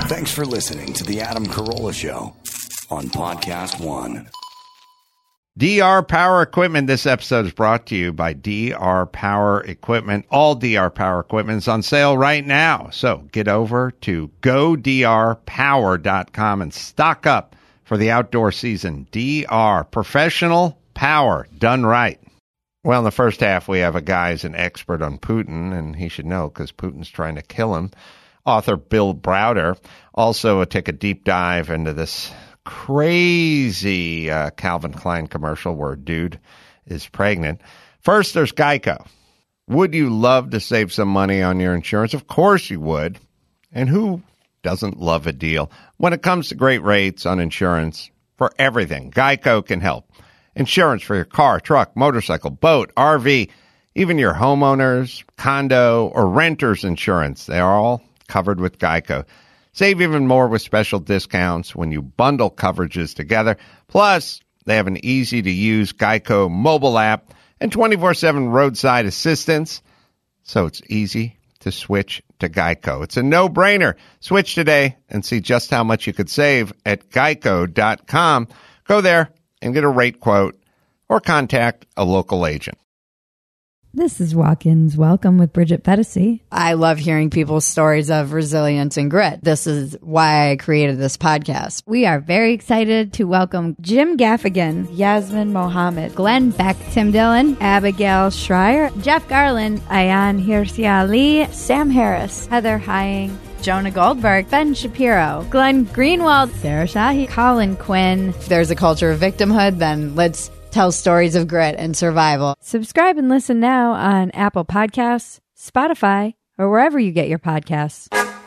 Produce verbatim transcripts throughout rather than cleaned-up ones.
Thanks for listening to The Adam Carolla Show on Podcast One. D R Power Equipment. This episode is brought to you by D R Power Equipment. All D R Power Equipment is on sale right now. So get over to go d r power dot com and stock up for the outdoor season. D R, professional power done right. Well, in the first half, we have a guy who's an expert on Putin, and he should know because Putin's trying to kill him. Author Bill Browder. Also, take a deep dive into this crazy uh, Calvin Klein commercial where a dude is pregnant. First, there's Geico. Would you love to save some money on your insurance? Of course you would. And who doesn't love a deal? When it comes to great rates on insurance for everything, Geico can help. Insurance for your car, truck, motorcycle, boat, R V, even your homeowners, condo, or renter's insurance. They are all covered with Geico. Save even more with special discounts when you bundle coverages together. Plus, they have an easy-to-use Geico mobile app and twenty-four seven roadside assistance, so it's easy to switch to Geico. It's a no-brainer. Switch today and see just how much you could save at geico dot com. Go there and get a rate quote or contact a local agent. This is Walk-Ins Welcome with Bridget Pedicy. I love hearing people's stories of resilience and grit. This is why I created this podcast. We are very excited to welcome Jim Gaffigan, Yasmin Mohammed, Glenn Beck, Tim Dillon, Abigail Schreier, Jeff Garland, Ayan Hirsi Ali, Sam Harris, Heather Hying, Jonah Goldberg, Ben Shapiro, Glenn Greenwald, Sarah Shahi, Colin Quinn. If there's a culture of victimhood, then let's tell stories of grit and survival. Subscribe and listen now on Apple Podcasts, Spotify, or wherever you get your podcasts.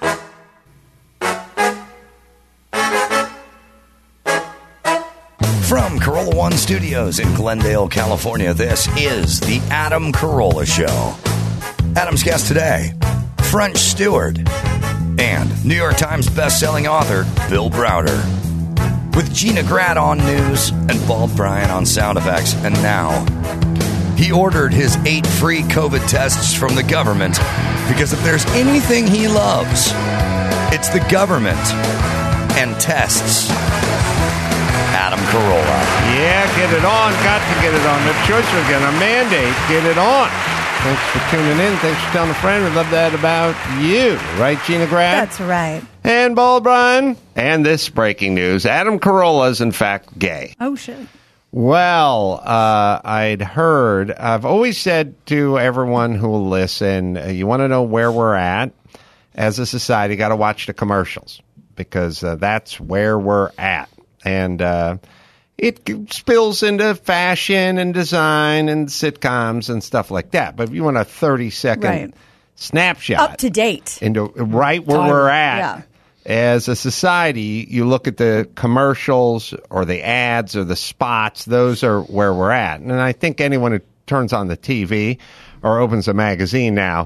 From Carolla One Studios in Glendale, California, this is The Adam Carolla Show. Adam's guest today, French steward and New York Times bestselling author Bill Browder. With Gina Grad on news and Bald Brian on sound effects. And now, he ordered his eight free COVID tests from the government because if there's anything he loves, it's the government and tests. Adam Carolla. Yeah, get it on. Got to get it on. No choice. We're going to mandate. Get it on. Thanks for tuning in. Thanks for telling a friend. We love that about you. Right, Gina Grad? That's right. And Bald Brian. And this breaking news. Adam Carolla is, in fact, gay. Oh, shit. Well, uh, I'd heard, I've always said to everyone who will listen, uh, you want to know where we're at as a society, got to watch the commercials because uh, that's where we're at. And uh, it spills into fashion and design and sitcoms and stuff like that. But if you want a thirty-second right. snapshot. Up to date. Into right where we're at. Yeah. As a society, you look at the commercials or the ads or the spots, those are where we're at. And I think anyone who turns on the T V or opens a magazine now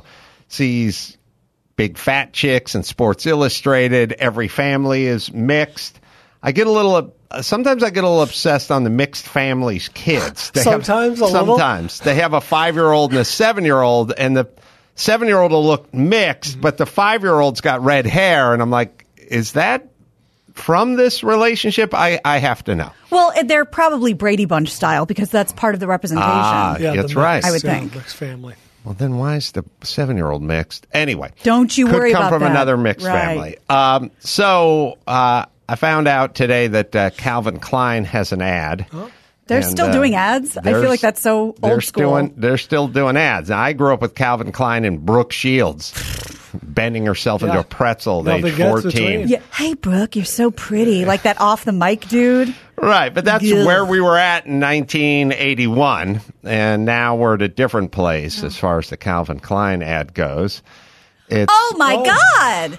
sees big fat chicks and Sports Illustrated. Every family is mixed. I get a little, sometimes I get a little obsessed on the mixed families' kids. They sometimes have, a little? Sometimes. They have a five-year-old and a seven-year-old, and the seven-year-old will look mixed, mm-hmm. but the five-year-old's got red hair, and I'm like, is that from this relationship? I, I have to know. Well, they're probably Brady Bunch style because that's part of the representation. Ah, yeah, that's the right. mixed, I would yeah, think. Mixed family. Well, then why is the seven-year-old mixed? Anyway. Don't you could worry come about from that. another mixed Right. family. Um, so uh, I found out today that uh, Calvin Klein has an ad. Huh? They're And, still uh, doing ads? I feel there's- like that's so they're old school. Doing, they're still doing ads. Now, I grew up with Calvin Klein and Brooke Shields bending herself into Yeah. a pretzel at Nothing age gets fourteen. between. Yeah. Hey, Brooke, you're so pretty. Like that off the mic dude. Right, but that's Ugh. where we were at in nineteen eighty-one, and now we're at a different place as far as the Calvin Klein ad goes. It's, Oh, my Oh. God.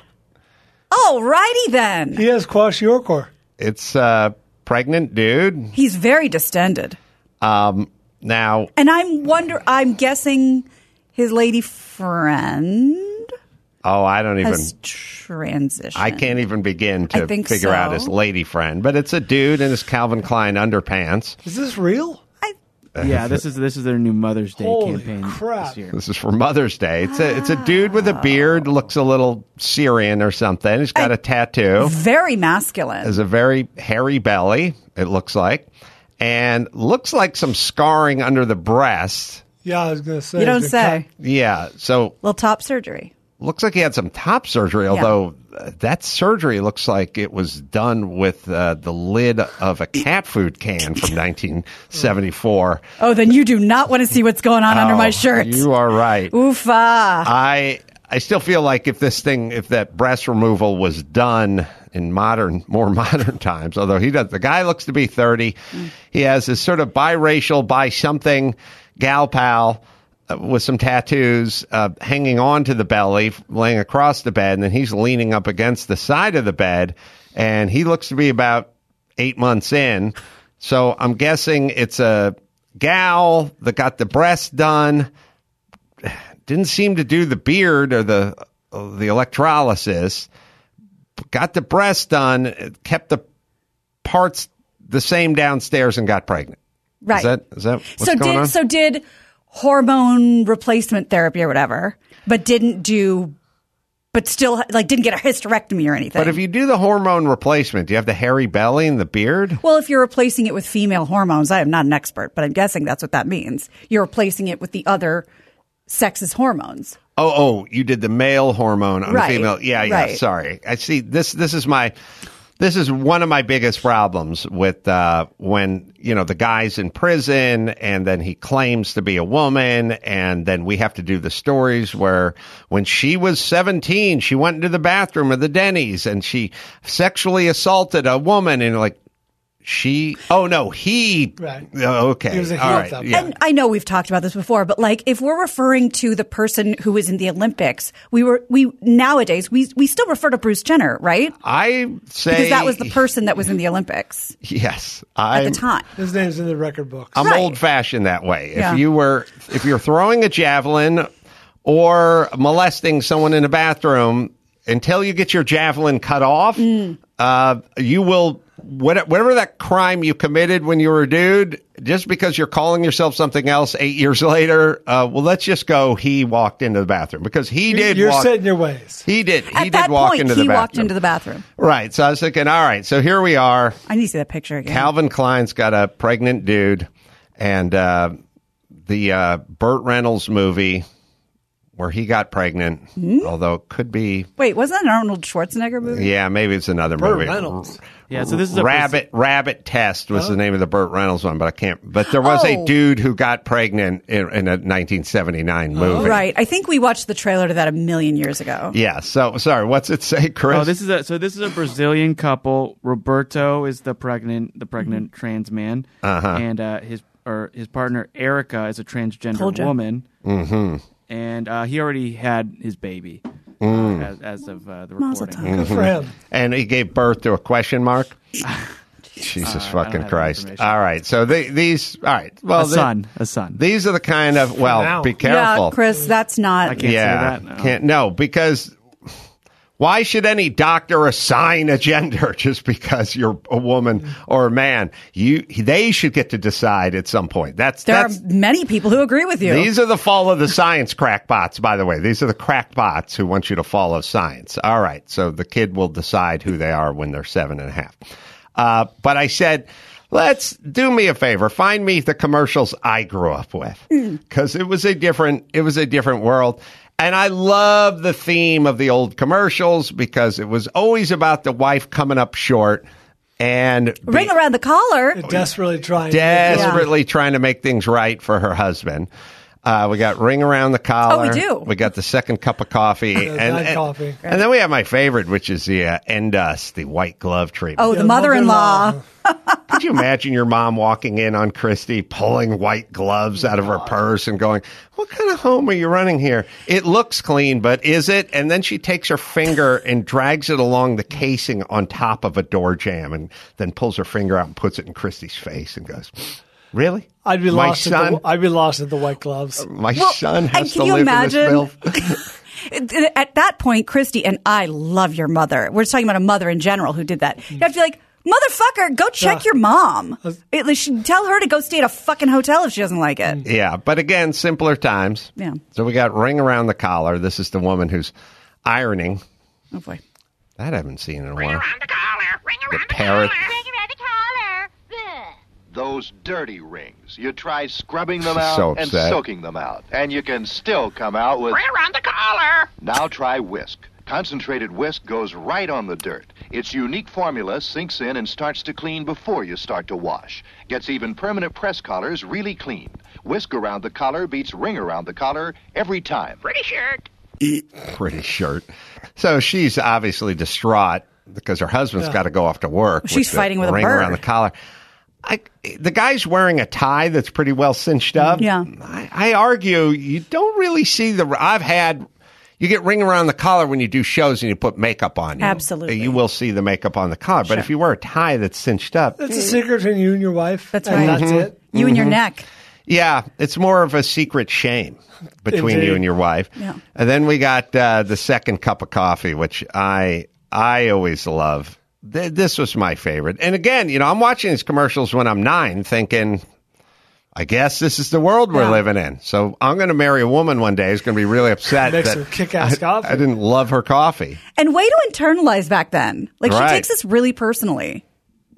All righty then. He has kwashiorkor. It's a pregnant dude. He's very distended. Um, now, And I'm wonder. I'm guessing his lady friend oh, I don't even... has transitioned. I can't even begin I to think figure out so. his lady friend, but it's a dude in his Calvin Klein underpants. Is this real? I, Yeah, this is this is their new Mother's Day Holy campaign crap. this year. This is for Mother's Day. It's a it's a dude with a beard, looks a little Syrian or something. He's got a tattoo. Very masculine. Has a very hairy belly, it looks like, and looks like some scarring under the breast. Yeah, I was going to say. You don't the say. Yeah, so Little top surgery. looks like he had some top surgery, although uh, that surgery looks like it was done with uh, the lid of a cat food can from nineteen seventy-four. Oh, then you do not want to see what's going on under my Oh, shirt. You are right. Oofa. I I still feel like if this thing, if that breast removal was done in modern, more modern times, although he does, the guy looks to be thirty. Mm. He has this sort of biracial, bi something gal pal uh, with some tattoos uh, hanging onto the belly, laying across the bed, and then he's leaning up against the side of the bed, and he looks to be about eight months in. So I'm guessing it's a gal that got the breast done. Didn't seem to do the beard or the uh, the electrolysis. Got the breast done, kept the parts the same downstairs, and got pregnant. Right. Is that is that what's so going did on? so did hormone replacement therapy or whatever, but didn't do, but still like didn't get a hysterectomy or anything. But if you do the hormone replacement, do you have the hairy belly and the beard? Well, if you're replacing it with female hormones, I am not an expert, but I'm guessing that's what that means. You're replacing it with the other sex's hormones. Oh, oh, you did the male hormone on Right, the female. Yeah, yeah. right. Sorry, I see. This this is my this is one of my biggest problems with uh, when you know the guy's in prison and then he claims to be a woman, and then we have to do the stories where when she was seventeen, she went into the bathroom of the Denny's and she sexually assaulted a woman, and like. She, oh no, he, Right. oh, okay. He was a heel All at right. that Yeah. And I know we've talked about this before, but like if we're referring to the person who was in the Olympics, we were we nowadays we we still refer to Bruce Jenner, right? I say. Because that was the person that was in the Olympics Yes. at I'm, the time. His name's in the record books. I'm Right. old fashioned that way. If Yeah. you were, if you're throwing a javelin or molesting someone in a bathroom, until you get your javelin cut off, Mm. uh, you will, what- whatever that crime you committed when you were a dude, just because you're calling yourself something else eight years later, uh, well, let's just go, he walked into the bathroom because he You're- did You're walk. set in your ways. He did. He At did that walk point, into he the bathroom. walked into the bathroom. Right. So I was thinking, all right, so here we are. I need to see that picture again. Calvin Klein's got a pregnant dude, and uh, the uh, Burt Reynolds movie where he got pregnant, although it could be, Wait, wasn't that an Arnold Schwarzenegger movie? yeah, maybe it's another Burt movie. Reynolds. Yeah, so this is a Rabbit Rabbit Test was the name of the Burt Reynolds one, but I can't. But there was a Oh. dude who got pregnant in, in a nineteen seventy-nine movie. Right. I think we watched the trailer to that a million years ago. Yeah. So sorry, what's it say, Chris? Oh, this is a so this is a Brazilian couple. Roberto is the pregnant the pregnant trans man, Uh-huh. and uh, his or his partner Erica is a transgender Told ya. woman. Mm-hmm. And uh, he already had his baby uh, as, as of uh, the Mazel recording. tov. Good for him. And he gave birth to a question mark. Jesus Uh, I don't fucking have Christ! information. All right, so the, these. All right, well, A the- son, a son. These are the kind of well. now. Be careful. Yeah, Chris, that's not. I can't yeah, say that. No. can't no because why should any doctor assign a gender just because you're a woman or a man? You they should get to decide at some point. That's There that's. are many people who agree with you. These are the fall of the science crackpots, by the way. These are the crackpots who want you to follow science. All right. So the kid will decide who they are when they're seven and a half. Uh, but I said, let's do me a favor. Find me the commercials I grew up with because it was a different, it was a different world. And I love the theme of the old commercials because it was always about the wife coming up short and Ring be- around the collar. Desperately trying. desperately trying to make things right for her husband. Uh, we got ring around the collar. Oh, we do. We got the second cup of coffee, and, night and, coffee. and then we have my favorite, which is the uh, Endus, the white glove treatment. Oh, Yeah, the mother-in-law. mother-in-law. Could you imagine your mom walking in on Christy, pulling white gloves out of her purse and going, "What kind of home are you running here? It looks clean, but is it?" And then she takes her finger and drags it along the casing on top of a door jamb, and then pulls her finger out and puts it in Christy's face and goes, "Really? I'd be my lost. At son, the, I'd be lost at the white gloves. my Well, son and has can to you live imagine- in this filth." At that point, Christy and I love your mother. We're just talking about a mother in general who did that. You have to be like, Motherfucker, go check Yeah. your mom. At least she- tell her to go stay at a fucking hotel if she doesn't like it. Yeah, but again, simpler times. Yeah. So we got ring around the collar. This is the woman who's ironing. Oh, boy. That I haven't seen in a while. Ring around the collar. Ring The around the parrot. collar. Ring around the collar. Bleh. Those dirty rings. You try scrubbing them She's out so and upset. soaking them out, and you can still come out with... Ring around the collar. Now try Whisk. Concentrated Whisk goes right on the dirt. Its unique formula sinks in and starts to clean before you start to wash. Gets even permanent press collars really clean. Whisk around the collar beats ring around the collar every time. Pretty shirt. Pretty shirt. So she's obviously distraught because her husband's Yeah. got to go off to work. She's the fighting with a ring bird. around the collar. I, the guy's wearing a tie that's pretty well cinched up. Yeah. I, I argue you don't really see the. I've had. You get ring around the collar when you do shows and you put makeup on you. Absolutely. You will see the makeup on the collar. But Sure. if you wear a tie that's cinched up, That's a secret between you and your wife. That's and right. That's it. You and your neck. yeah, it's more of a secret shame between Indeed. you and your wife. Yeah. And then we got uh, the second cup of coffee, which I I always love. Th- this was my favorite. And again, you know, I'm watching these commercials when I'm nine, thinking, I guess this is the world we're Yeah. living in. So I'm going to marry a woman one day who's going to be really upset Makes that her kick-ass I, coffee. I didn't love her coffee. And way to internalize back then. Like, Right. she takes this really personally.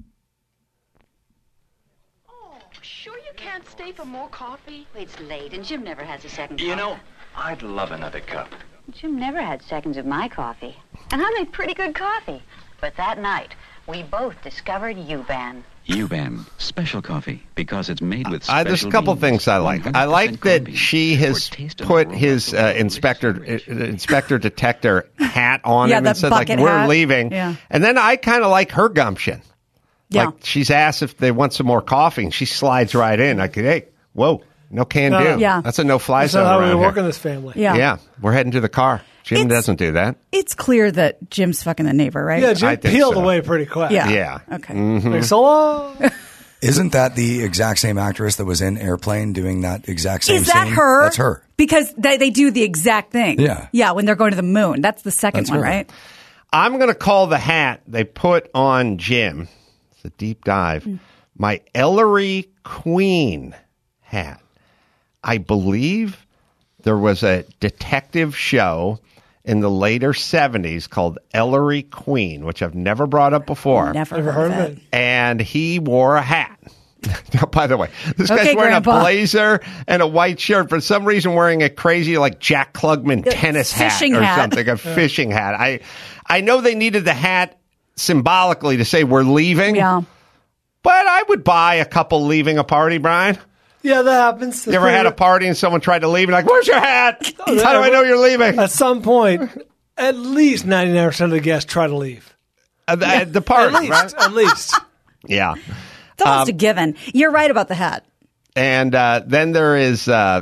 Oh, sure you can't stay for more coffee? It's late, and Jim never has a second You cup. know, I'd love another cup. Jim never had seconds of my coffee. And I make pretty good coffee. But that night, we both discovered U-Ban. U-Ban, special coffee, because it's made with Uh, special there's a couple beans, things I like. I one hundred like percent that corned she beef, has for taste and put aroma his so uh, delicious inspector and rich. uh, inspector detector hat on Yeah, him that and said like bucket we're hat. leaving. Yeah. And then I kind of like her gumption. Yeah. Like she's asked if they want some more coffee, and she slides right in. Like, hey, whoa, no can No. do. Yeah. That's a no fly That's zone not how we around work here. in this family. Yeah. Yeah, we're heading to the car. Jim It's- doesn't do that. It's clear that Jim's fucking the neighbor, right? Yeah, I Jim think peeled so. away pretty quick. Yeah. Yeah. Okay. Like, so long. Isn't that the exact same actress that was in Airplane doing that exact same Is that scene? her? That's her. Because they, they do the exact thing. Yeah. Yeah, when they're going to the moon. That's the second That's one, her. right? I'm going to call the hat they put on Jim. It's a deep dive. Hmm. My Ellery Queen hat. I believe there was a detective show in the later seventies called Ellery Queen, which I've never brought up before. Never, Never heard, heard of of it. it. And he wore a hat. Now, by the way, this Okay, guy's wearing Grandpa. a blazer and a white shirt. For some reason, wearing a crazy like Jack Klugman tennis hat fishing or hat. something, a fishing hat. I, I know they needed the hat symbolically to say we're leaving. Yeah. But I would buy a couple leaving a party, Brian. Yeah, that happens. You ever had a party and someone tried to leave and like, where's your hat? How do I know you're leaving? At some point, at least ninety-nine percent of the guests try to leave. At the, at the party, At least. right? At least. Yeah. It's almost a given. You're right about the hat. And uh, then there is uh,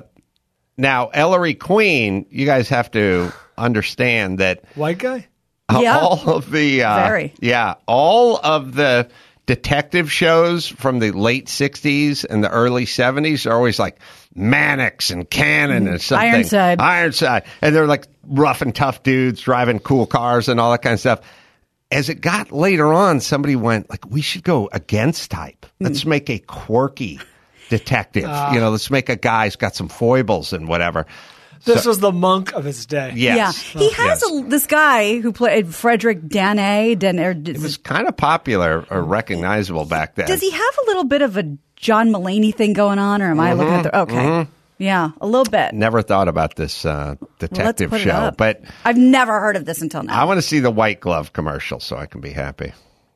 now Ellery Queen. You guys have to understand that White guy? uh, Yeah. all of the uh, Very. yeah, all of the detective shows from the late sixties and the early seventies are always like Mannix and Cannon and something. Ironside. Ironside. And they're like rough and tough dudes driving cool cars and all that kind of stuff. As it got later on, somebody went like, we should go against type. Let's make a quirky detective. You know, let's make a guy who's got some foibles and whatever. This was the monk of his day. Yes. Yeah. He has Yes. a, this guy who played Frederick Danae. Dan, or, It was kind of popular or recognizable back then. does he have a little bit of a John Mulaney thing going on, or am I looking at the... Okay. Yeah, a little bit. Never thought about this uh, Well, let's detective put it show, up. but I've never heard of this until I now. want to see the white glove commercial so I can be happy.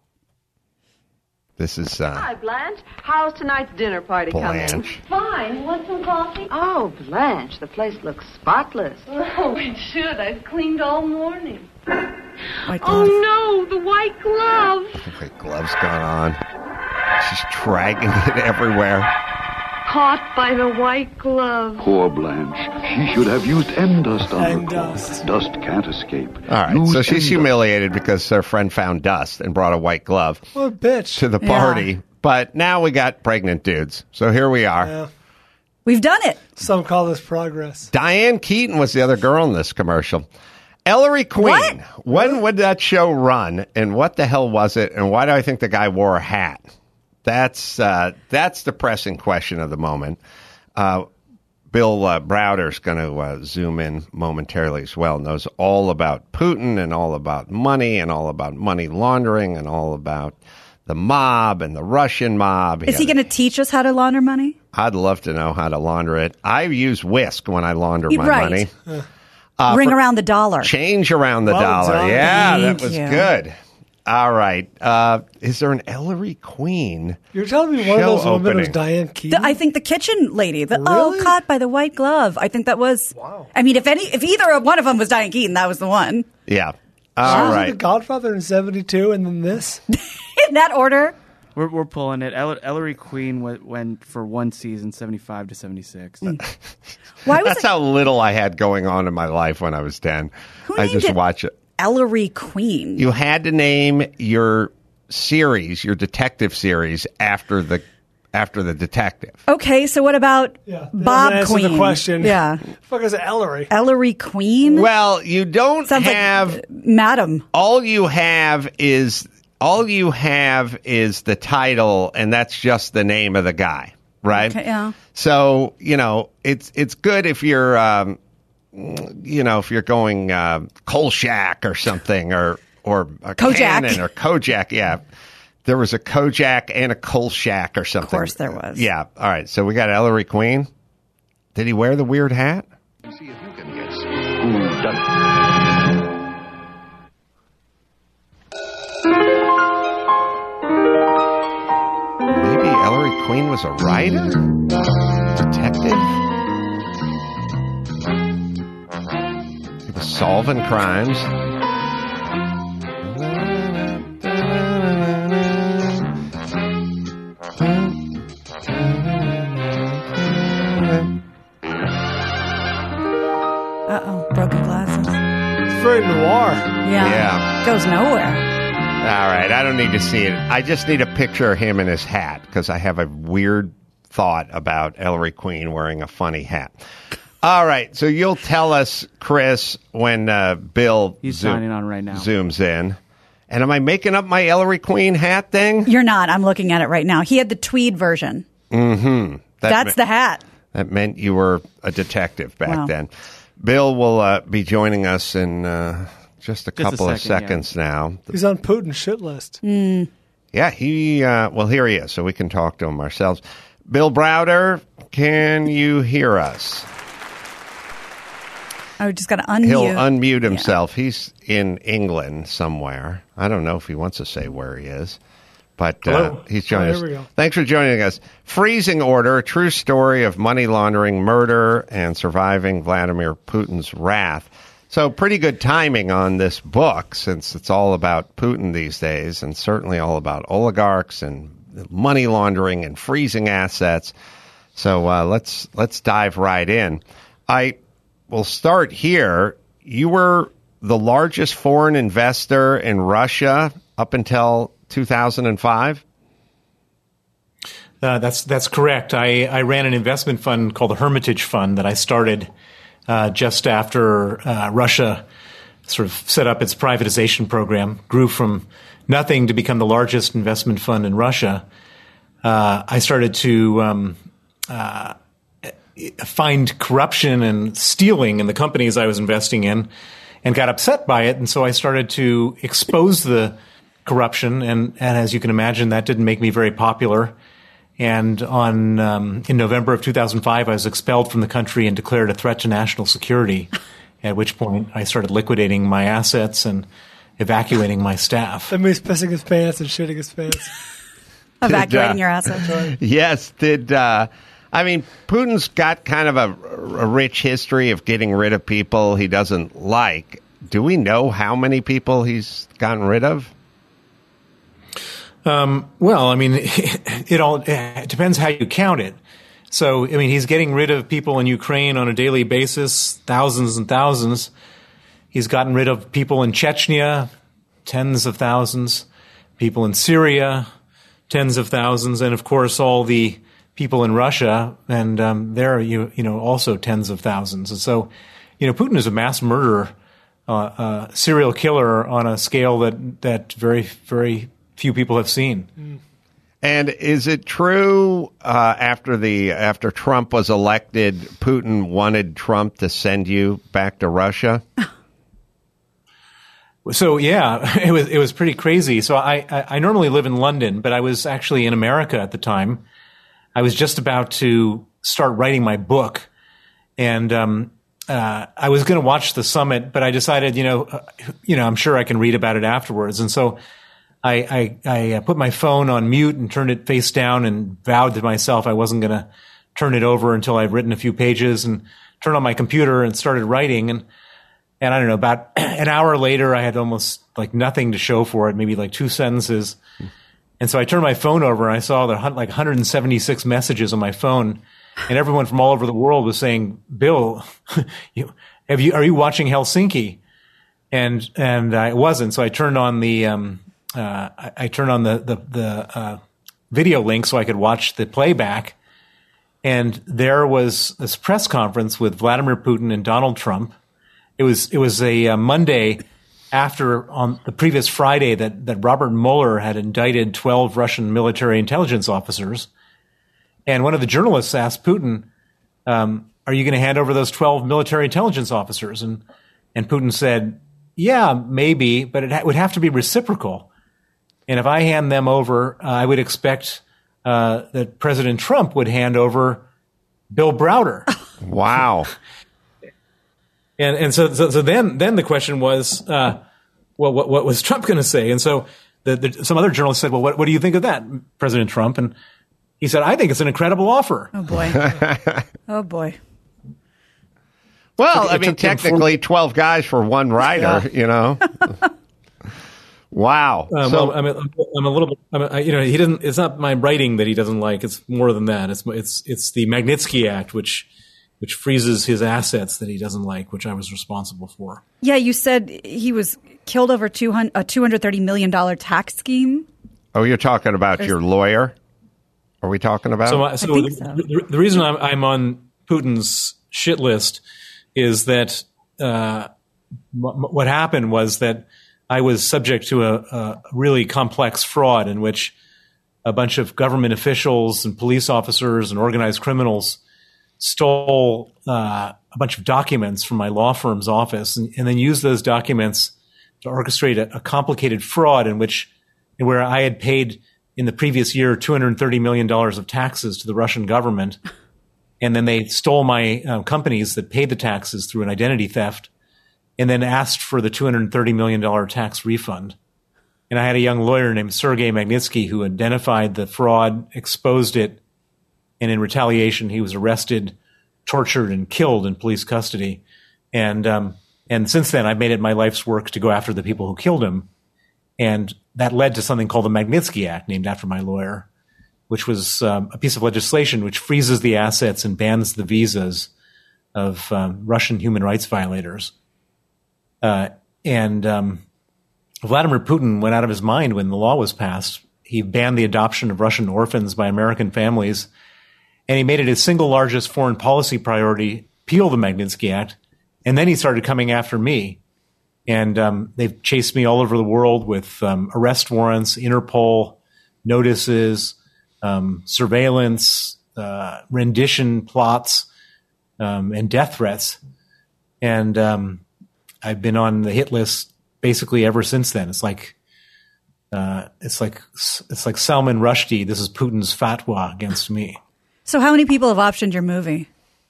This is uh, Hi, Blanche. How's tonight's dinner party coming? Blanche. Fine. Want some coffee? Oh, Blanche, the place looks spotless. Oh, it should. I've cleaned all morning. White Oh, glove. no, the white glove. White glove's gone on. She's dragging it everywhere. Caught by the white glove. Poor Blanche. She should have used Endust on And her clothes. dust. Dust can't escape. All right, Use so she's Endust. humiliated because her friend found dust and brought a white glove What a bitch. to the Yeah. party. But now we got pregnant dudes. So here we are. Yeah. We've done it. Some call this progress. Diane Keaton was the other girl in this commercial. Ellery Queen. What? When would that show run, and what the hell was it, and why do I think the guy wore a hat? That's uh, that's the pressing question of the moment. Uh, Bill uh, Browder's going to uh, zoom in momentarily as well. Knows all about Putin and all about money and all about money laundering and all about the mob and the Russian mob. Is he going to teach us how to launder money? I'd love to know how to launder it. I use Whisk when I launder my Right. money. Uh, Ring for- around the dollar. Change around the Well dollar. done. Yeah, Thank that was you. good. All right. Uh, is there an Ellery Queen? You're telling me one Show of those women was opening. Diane Keaton? The, I think the kitchen lady. The, Oh, Really? caught by the white glove. I think that was. Wow. I mean, if any, if either one of them was Diane Keaton, that was the one. Yeah. She All was in right. The Godfather in seventy-two, and then this. In that order. We're we're pulling it. Ell- Ellery Queen went, went for one season, seventy-five to seventy-six. Why was That's it how little I had going on in my life when I was ten. Who I named just it? watch it. Ellery Queen? You had to name your series, your detective series, after the after the detective. Okay, so what about Yeah. Bob That answers Queen? the question. Yeah. Fuck is it, Ellery? Ellery Queen? Well, you don't Sounds have like Madam. all you have is all you have is the title, and that's just the name of the guy, right? Okay, yeah. So you know it's it's good if you're um, you know if you're going uh, Kolchak or something or or a Kojak. Cannon or Kojak, yeah. There was a Kojak and a Kolchak or something. Of course there was. Yeah. All right. So we got Ellery Queen. Did he wear the weird hat? See if you can guess who done it. Maybe Ellery Queen was a writer? Detective? He was solving crimes. Uh-oh, broken glasses. It's very noir. Yeah. Yeah. Goes nowhere. All right, I don't need to see it. I just need a picture of him in his hat because I have a weird thought about Ellery Queen wearing a funny hat. All right, so you'll tell us, Chris, when uh, Bill He's zoom- signing on right now. zooms in. And am I making up my Ellery Queen hat thing? You're not. I'm looking at it right now. He had the tweed version. Mm-hmm. That That's me- the hat. That meant you were a detective back Wow. then. Bill will uh, be joining us in uh, just a Just a couple of second, yeah. seconds now. He's on Putin's shit list. Yeah, he, uh, well, here he is, so we can talk to him ourselves. Bill Browder, can you hear us? I Oh, just got to unmute. He'll unmute himself. He's in England somewhere. I don't know if he wants to say where he is, but uh, Hello. he's joining Oh, here we us. go. Thanks for joining us. Freezing Order, a true story of money laundering, murder, and surviving Vladimir Putin's wrath. So pretty good timing on this book since it's all about Putin these days and certainly all about oligarchs and money laundering and freezing assets. So uh, let's let's dive right in. I will start here. You were the largest foreign investor in Russia up until two thousand five? Uh, that's that's correct. I, I ran an investment fund called the Hermitage Fund that I started uh, just after uh, Russia sort of set up its privatization program, grew from nothing to become the largest investment fund in Russia. Uh, I started to um, uh, find corruption and stealing in the companies I was investing in and got upset by it. And so I started to expose the corruption. And, and as you can imagine, that didn't make me very popular. And on um, in November of two thousand five, I was expelled from the country and declared a threat to national security, at which point I started liquidating my assets and evacuating my staff. That means pissing his pants and shitting his pants. Evacuating uh, your assets. Yes. Did uh, I mean, Putin's got kind of a, a rich history of getting rid of people he doesn't like. Do we know how many people he's gotten rid of? Um, well, I mean, it all it depends how you count it. So, I mean, he's getting rid of people in Ukraine on a daily basis, thousands and thousands. He's gotten rid of people in Chechnya, tens of thousands, people in Syria, tens of thousands, and of course, all the people in Russia, and um, there, you you know, also tens of thousands. And so, you know, Putin is a mass murderer uh, a serial killer on a scale that that very very few people have seen. Mm. And is it true uh, after the after Trump was elected, Putin wanted Trump to send you back to Russia? So yeah, it was it was pretty crazy. So I, I I normally live in London, but I was actually in America at the time. I was just about to start writing my book, and um, uh, I was going to watch the summit, but I decided, you know, uh, you know, I'm sure I can read about it afterwards, and so. I, I, I put my phone on mute and turned it face down and vowed to myself I wasn't going to turn it over until I'd written a few pages, and turned on my computer and started writing. And, and I don't know, about an hour later, I had almost like nothing to show for it, maybe like two sentences. And so I turned my phone over and I saw there like one hundred seventy-six messages on my phone, and everyone from all over the world was saying, Bill, you, have you, are you watching Helsinki? And, and I wasn't. So I turned on the, um, Uh, I, I turned on the the, the uh, video link so I could watch the playback, and there was this press conference with Vladimir Putin and Donald Trump. It was it was a, a Monday after on the previous Friday that that Robert Mueller had indicted twelve Russian military intelligence officers, and one of the journalists asked Putin, um, "Are you going to hand over those twelve military intelligence officers?" And and Putin said, "Yeah, maybe, but it ha- would have to be reciprocal." And if I hand them over, uh, I would expect uh, that President Trump would hand over Bill Browder. Wow. and and so, so so then then the question was, uh, well, what what was Trump going to say? And so the, the, some other journalists said, well, what what do you think of that, President Trump? And he said, I think it's an incredible offer. Oh boy. oh boy. Well, It- I it mean, took them technically, twelve guys for one rider. You know. Wow. Um, so, well, I'm, a, I'm a little bit, I'm a, you know, he doesn't. It's not my writing that he doesn't like. It's more than that. It's it's it's the Magnitsky Act, which which freezes his assets that he doesn't like, which I was responsible for. Yeah, you said he was killed over two hundred a two hundred thirty million dollar tax scheme. oh, you're talking about There's- your lawyer? Are we talking about? So, my, so, think the, so. the, the reason I'm, I'm on Putin's shit list is that uh, m- what happened was that I was subject to a, a really complex fraud in which a bunch of government officials and police officers and organized criminals stole uh, a bunch of documents from my law firm's office and, and then used those documents to orchestrate a, a complicated fraud in which, in where I had paid in the previous year two hundred thirty million dollars of taxes to the Russian government, and then they stole my uh, companies that paid the taxes through an identity theft, and then asked for the two hundred thirty million dollars tax refund. And I had a young lawyer named Sergei Magnitsky who identified the fraud, exposed it, and in retaliation, he was arrested, tortured, and killed in police custody. And um, and since then, I've made it my life's work to go after the people who killed him. And that led to something called the Magnitsky Act, named after my lawyer, which was um, a piece of legislation which freezes the assets and bans the visas of um, Russian human rights violators. Uh, and um, Vladimir Putin went out of his mind when the law was passed. He banned the adoption of Russian orphans by American families, and he made it his single largest foreign policy priority, repeal the Magnitsky Act. And then he started coming after me. And um, they've chased me all over the world with um, arrest warrants, Interpol notices, um, surveillance, uh, rendition plots, um, and death threats. And um, I've been on the hit list basically ever since then. It's like uh, it's like it's like Salman Rushdie. This is Putin's fatwa against me. So how many people have optioned your movie?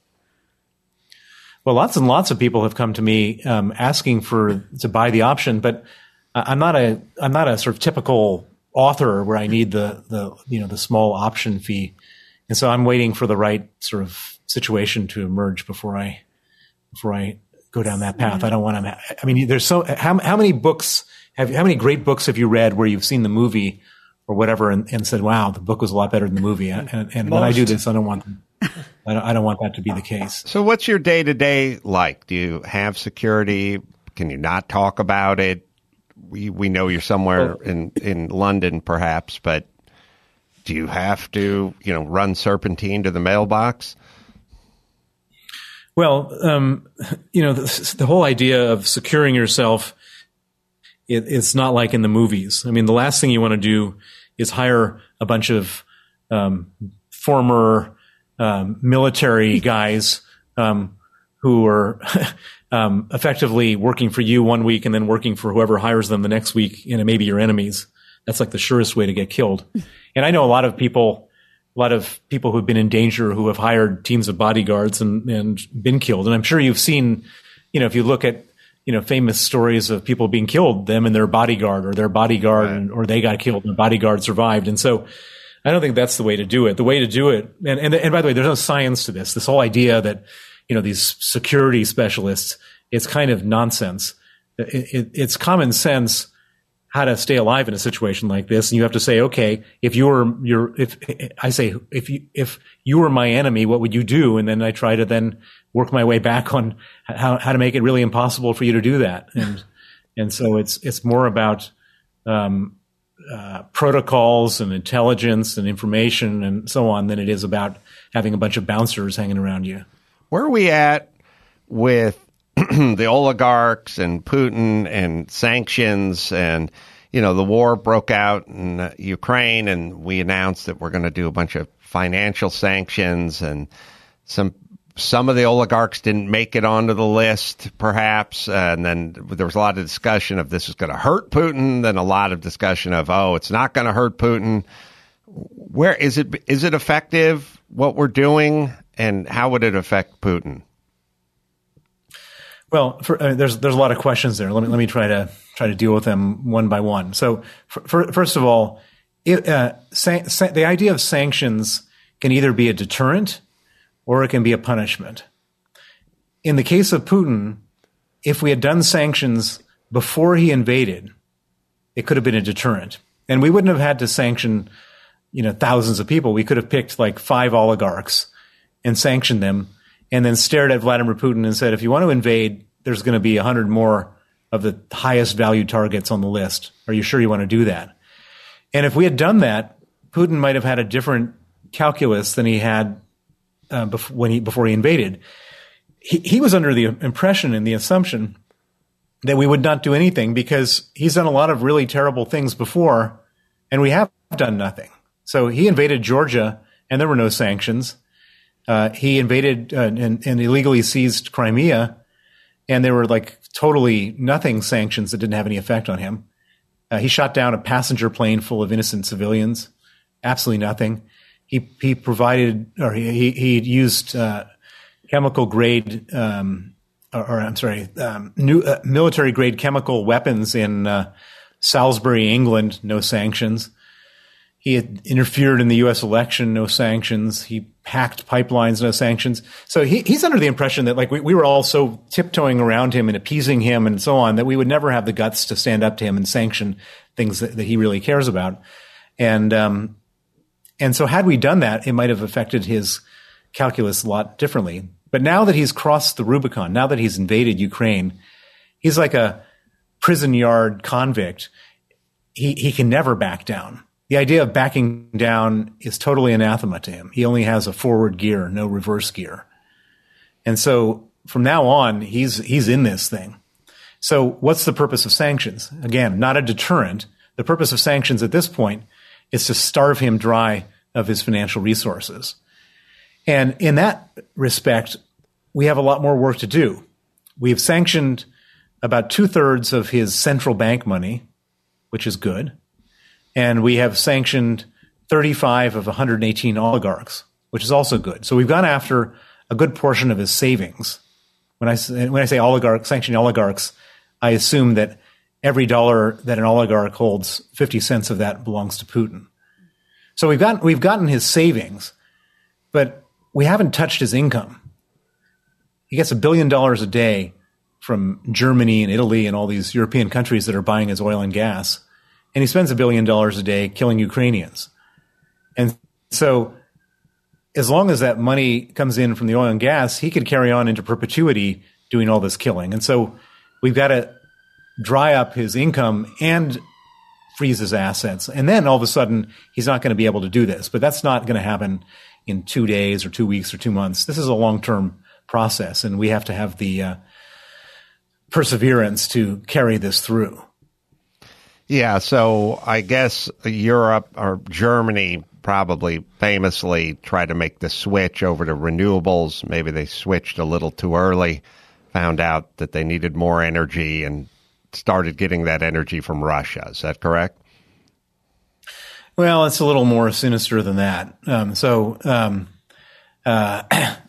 Well, lots and lots of people have come to me um, asking for to buy the option, but I'm not a I'm not a sort of typical author where I need the the you know the small option fee, and so I'm waiting for the right sort of situation to emerge before I before I go down that path. I don't want to. I mean, there's so how how many books have how many great books have you read where you've seen the movie or whatever and, and said, "Wow, the book was a lot better than the movie." And, and when I do this, I don't want. I don't, I don't want that to be the case. So what's your day-to-day like? Do you have security? Can you not talk about it? We we know you're somewhere in, in London, perhaps, but do you have to, you know, run serpentine to the mailbox? Well, um, you know, the, the whole idea of securing yourself, it, it's not like in the movies. I mean, the last thing you want to do is hire a bunch of um, former um, military guys um, who are um, effectively working for you one week and then working for whoever hires them the next week, and it may be your enemies. That's like the surest way to get killed. And I know a lot of people, a lot of people who've been in danger who have hired teams of bodyguards and, and been killed. And I'm sure you've seen, you know, if you look at, you know, famous stories of people being killed, them and their bodyguard or their bodyguard, right. and, or they got killed and their bodyguard survived. And so I don't think that's the way to do it. The way to do it, and, and, and by the way, there's no science to this. This whole idea that, you know, these security specialists, it's kind of nonsense. It, it, it's common sense how to stay alive in a situation like this. And you have to say, okay, if you were your, if I say, if you, if you were my enemy, what would you do? And then I try to then work my way back on how, how to make it really impossible for you to do that. And, and so it's, it's more about, um, uh, protocols and intelligence and information and so on than it is about having a bunch of bouncers hanging around you. Where are we at with the oligarchs and Putin and sanctions, and, you know, the war broke out in uh, Ukraine, and we announced that we're going to do a bunch of financial sanctions, and some some of the oligarchs didn't make it onto the list, perhaps, uh, and then there was a lot of discussion of this is going to hurt Putin, then a lot of discussion of, oh, it's not going to hurt Putin. Where is it? Is it effective, what we're doing, and how would it affect Putin? Well, for, uh, there's there's a lot of questions there. Let me let me try to try to deal with them one by one. So, for, for, first of all, it, uh, san- san- the idea of sanctions can either be a deterrent or it can be a punishment. In the case of Putin, if we had done sanctions before he invaded, it could have been a deterrent, and we wouldn't have had to sanction, you know, thousands of people. We could have picked like five oligarchs and sanctioned them, and then stared at Vladimir Putin and said, if you want to invade, there's going to be a hundred more of the highest value targets on the list. Are you sure you want to do that? And if we had done that, Putin might have had a different calculus than he had uh, before, when he, before he invaded. He, he was under the impression and the assumption that we would not do anything because he's done a lot of really terrible things before, and we have done nothing. So he invaded Georgia, and there were no sanctions. Uh, he invaded uh, and, and illegally seized Crimea, and there were like totally nothing sanctions that didn't have any effect on him. Uh, he shot down a passenger plane full of innocent civilians, absolutely nothing. He he provided, or he he used uh, chemical grade, um, or, or I'm sorry, um, new uh, military grade chemical weapons in uh, Salisbury, England. No sanctions. He had interfered in the U S election, no sanctions. He hacked pipelines, no sanctions. So he, he's under the impression that like we, we were all so tiptoeing around him and appeasing him and so on that we would never have the guts to stand up to him and sanction things that, that he really cares about. And um, and so had we done that, it might have affected his calculus a lot differently. But now that he's crossed the Rubicon, now that he's invaded Ukraine, he's like a prison yard convict. He he can never back down. The idea of backing down is totally anathema to him. He only has a forward gear, no reverse gear. And so from now on, he's he's in this thing. So what's the purpose of sanctions? Again, not a deterrent. The purpose of sanctions at this point is to starve him dry of his financial resources. And in that respect, we have a lot more work to do. We have sanctioned about two-thirds of his central bank money, which is good. And we have sanctioned thirty-five of one hundred eighteen oligarchs, which is also good. So we've gone after a good portion of his savings. When I say, when I say oligarch, sanctioning oligarchs, I assume that every dollar that an oligarch holds, fifty cents of that belongs to Putin. So we've gotten, we've gotten his savings, but we haven't touched his income. He gets a billion dollars a day from Germany and Italy and all these European countries that are buying his oil and gas. And he spends a billion dollars a day killing Ukrainians. And so as long as that money comes in from the oil and gas, he could carry on into perpetuity doing all this killing. And so we've got to dry up his income and freeze his assets. And then all of a sudden, he's not going to be able to do this. But that's not going to happen in two days or two weeks or two months. This is a long-term process, and we have to have the uh, perseverance to carry this through. Yeah, so I guess Europe or Germany probably famously tried to make the switch over to renewables. Maybe they switched a little too early, found out that they needed more energy, and started getting that energy from Russia. Is that correct? Well, it's a little more sinister than that. Um, so, um, uh,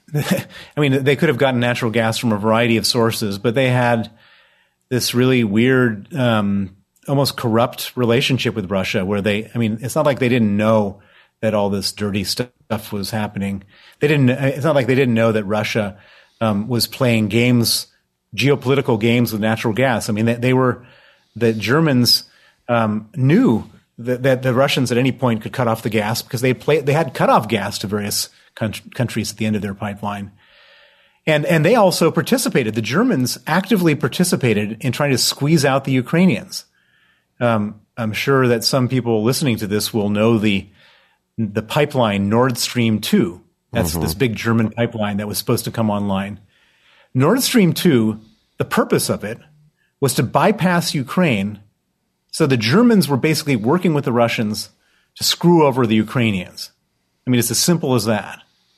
I mean, they could have gotten natural gas from a variety of sources, but they had this really weird, um, almost corrupt relationship with Russia where they, I mean, it's not like they didn't know that all this dirty stuff was happening. They didn't, it's not like they didn't know that Russia, um, was playing games, geopolitical games with natural gas. I mean, they, they were, the Germans, um, knew that, that the Russians at any point could cut off the gas because they played, they had cut off gas to various country, countries at the end of their pipeline. And, and they also participated. The Germans actively participated in trying to squeeze out the Ukrainians. Um, I'm sure that some people listening to this will know the, the pipeline Nord Stream two. That's mm-hmm. this big German pipeline that was supposed to come online. Nord Stream two, the purpose of it was to bypass Ukraine. So the Germans were basically working with the Russians to screw over the Ukrainians. I mean, it's as simple as that.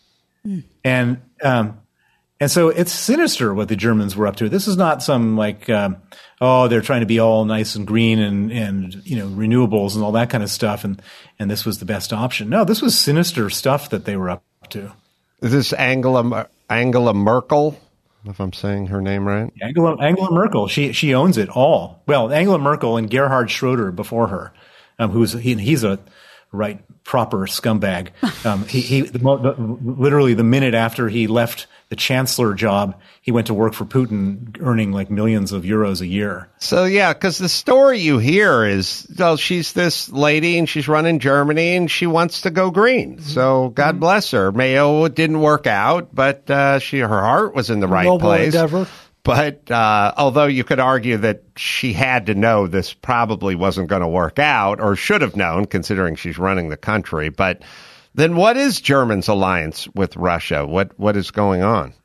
Mm. And, um, and so it's sinister what the Germans were up to. This is not some like, um, oh, they're trying to be all nice and green and, and, you know, renewables and all that kind of stuff. And, and this was the best option. No, this was sinister stuff that they were up to. Is this Angela, Angela Merkel? If I'm saying her name right. Angela, Angela Merkel, she she owns it all. Well, Angela Merkel and Gerhard Schroeder before her, um, who's he, he's a right proper scumbag. Um, he he the, the, literally the minute after he left the chancellor job, he went to work for Putin, earning like millions of euros a year. So yeah, because the story you hear is, well, she's this lady and she's running Germany and she wants to go green. So God mm-hmm. bless her. Mayo it didn't work out, but uh, she her heart was in the right Noble place. endeavor. But uh, although you could argue that she had to know this probably wasn't going to work out, or should have known, considering she's running the country. But then what is Germany's alliance with Russia? What What is going on?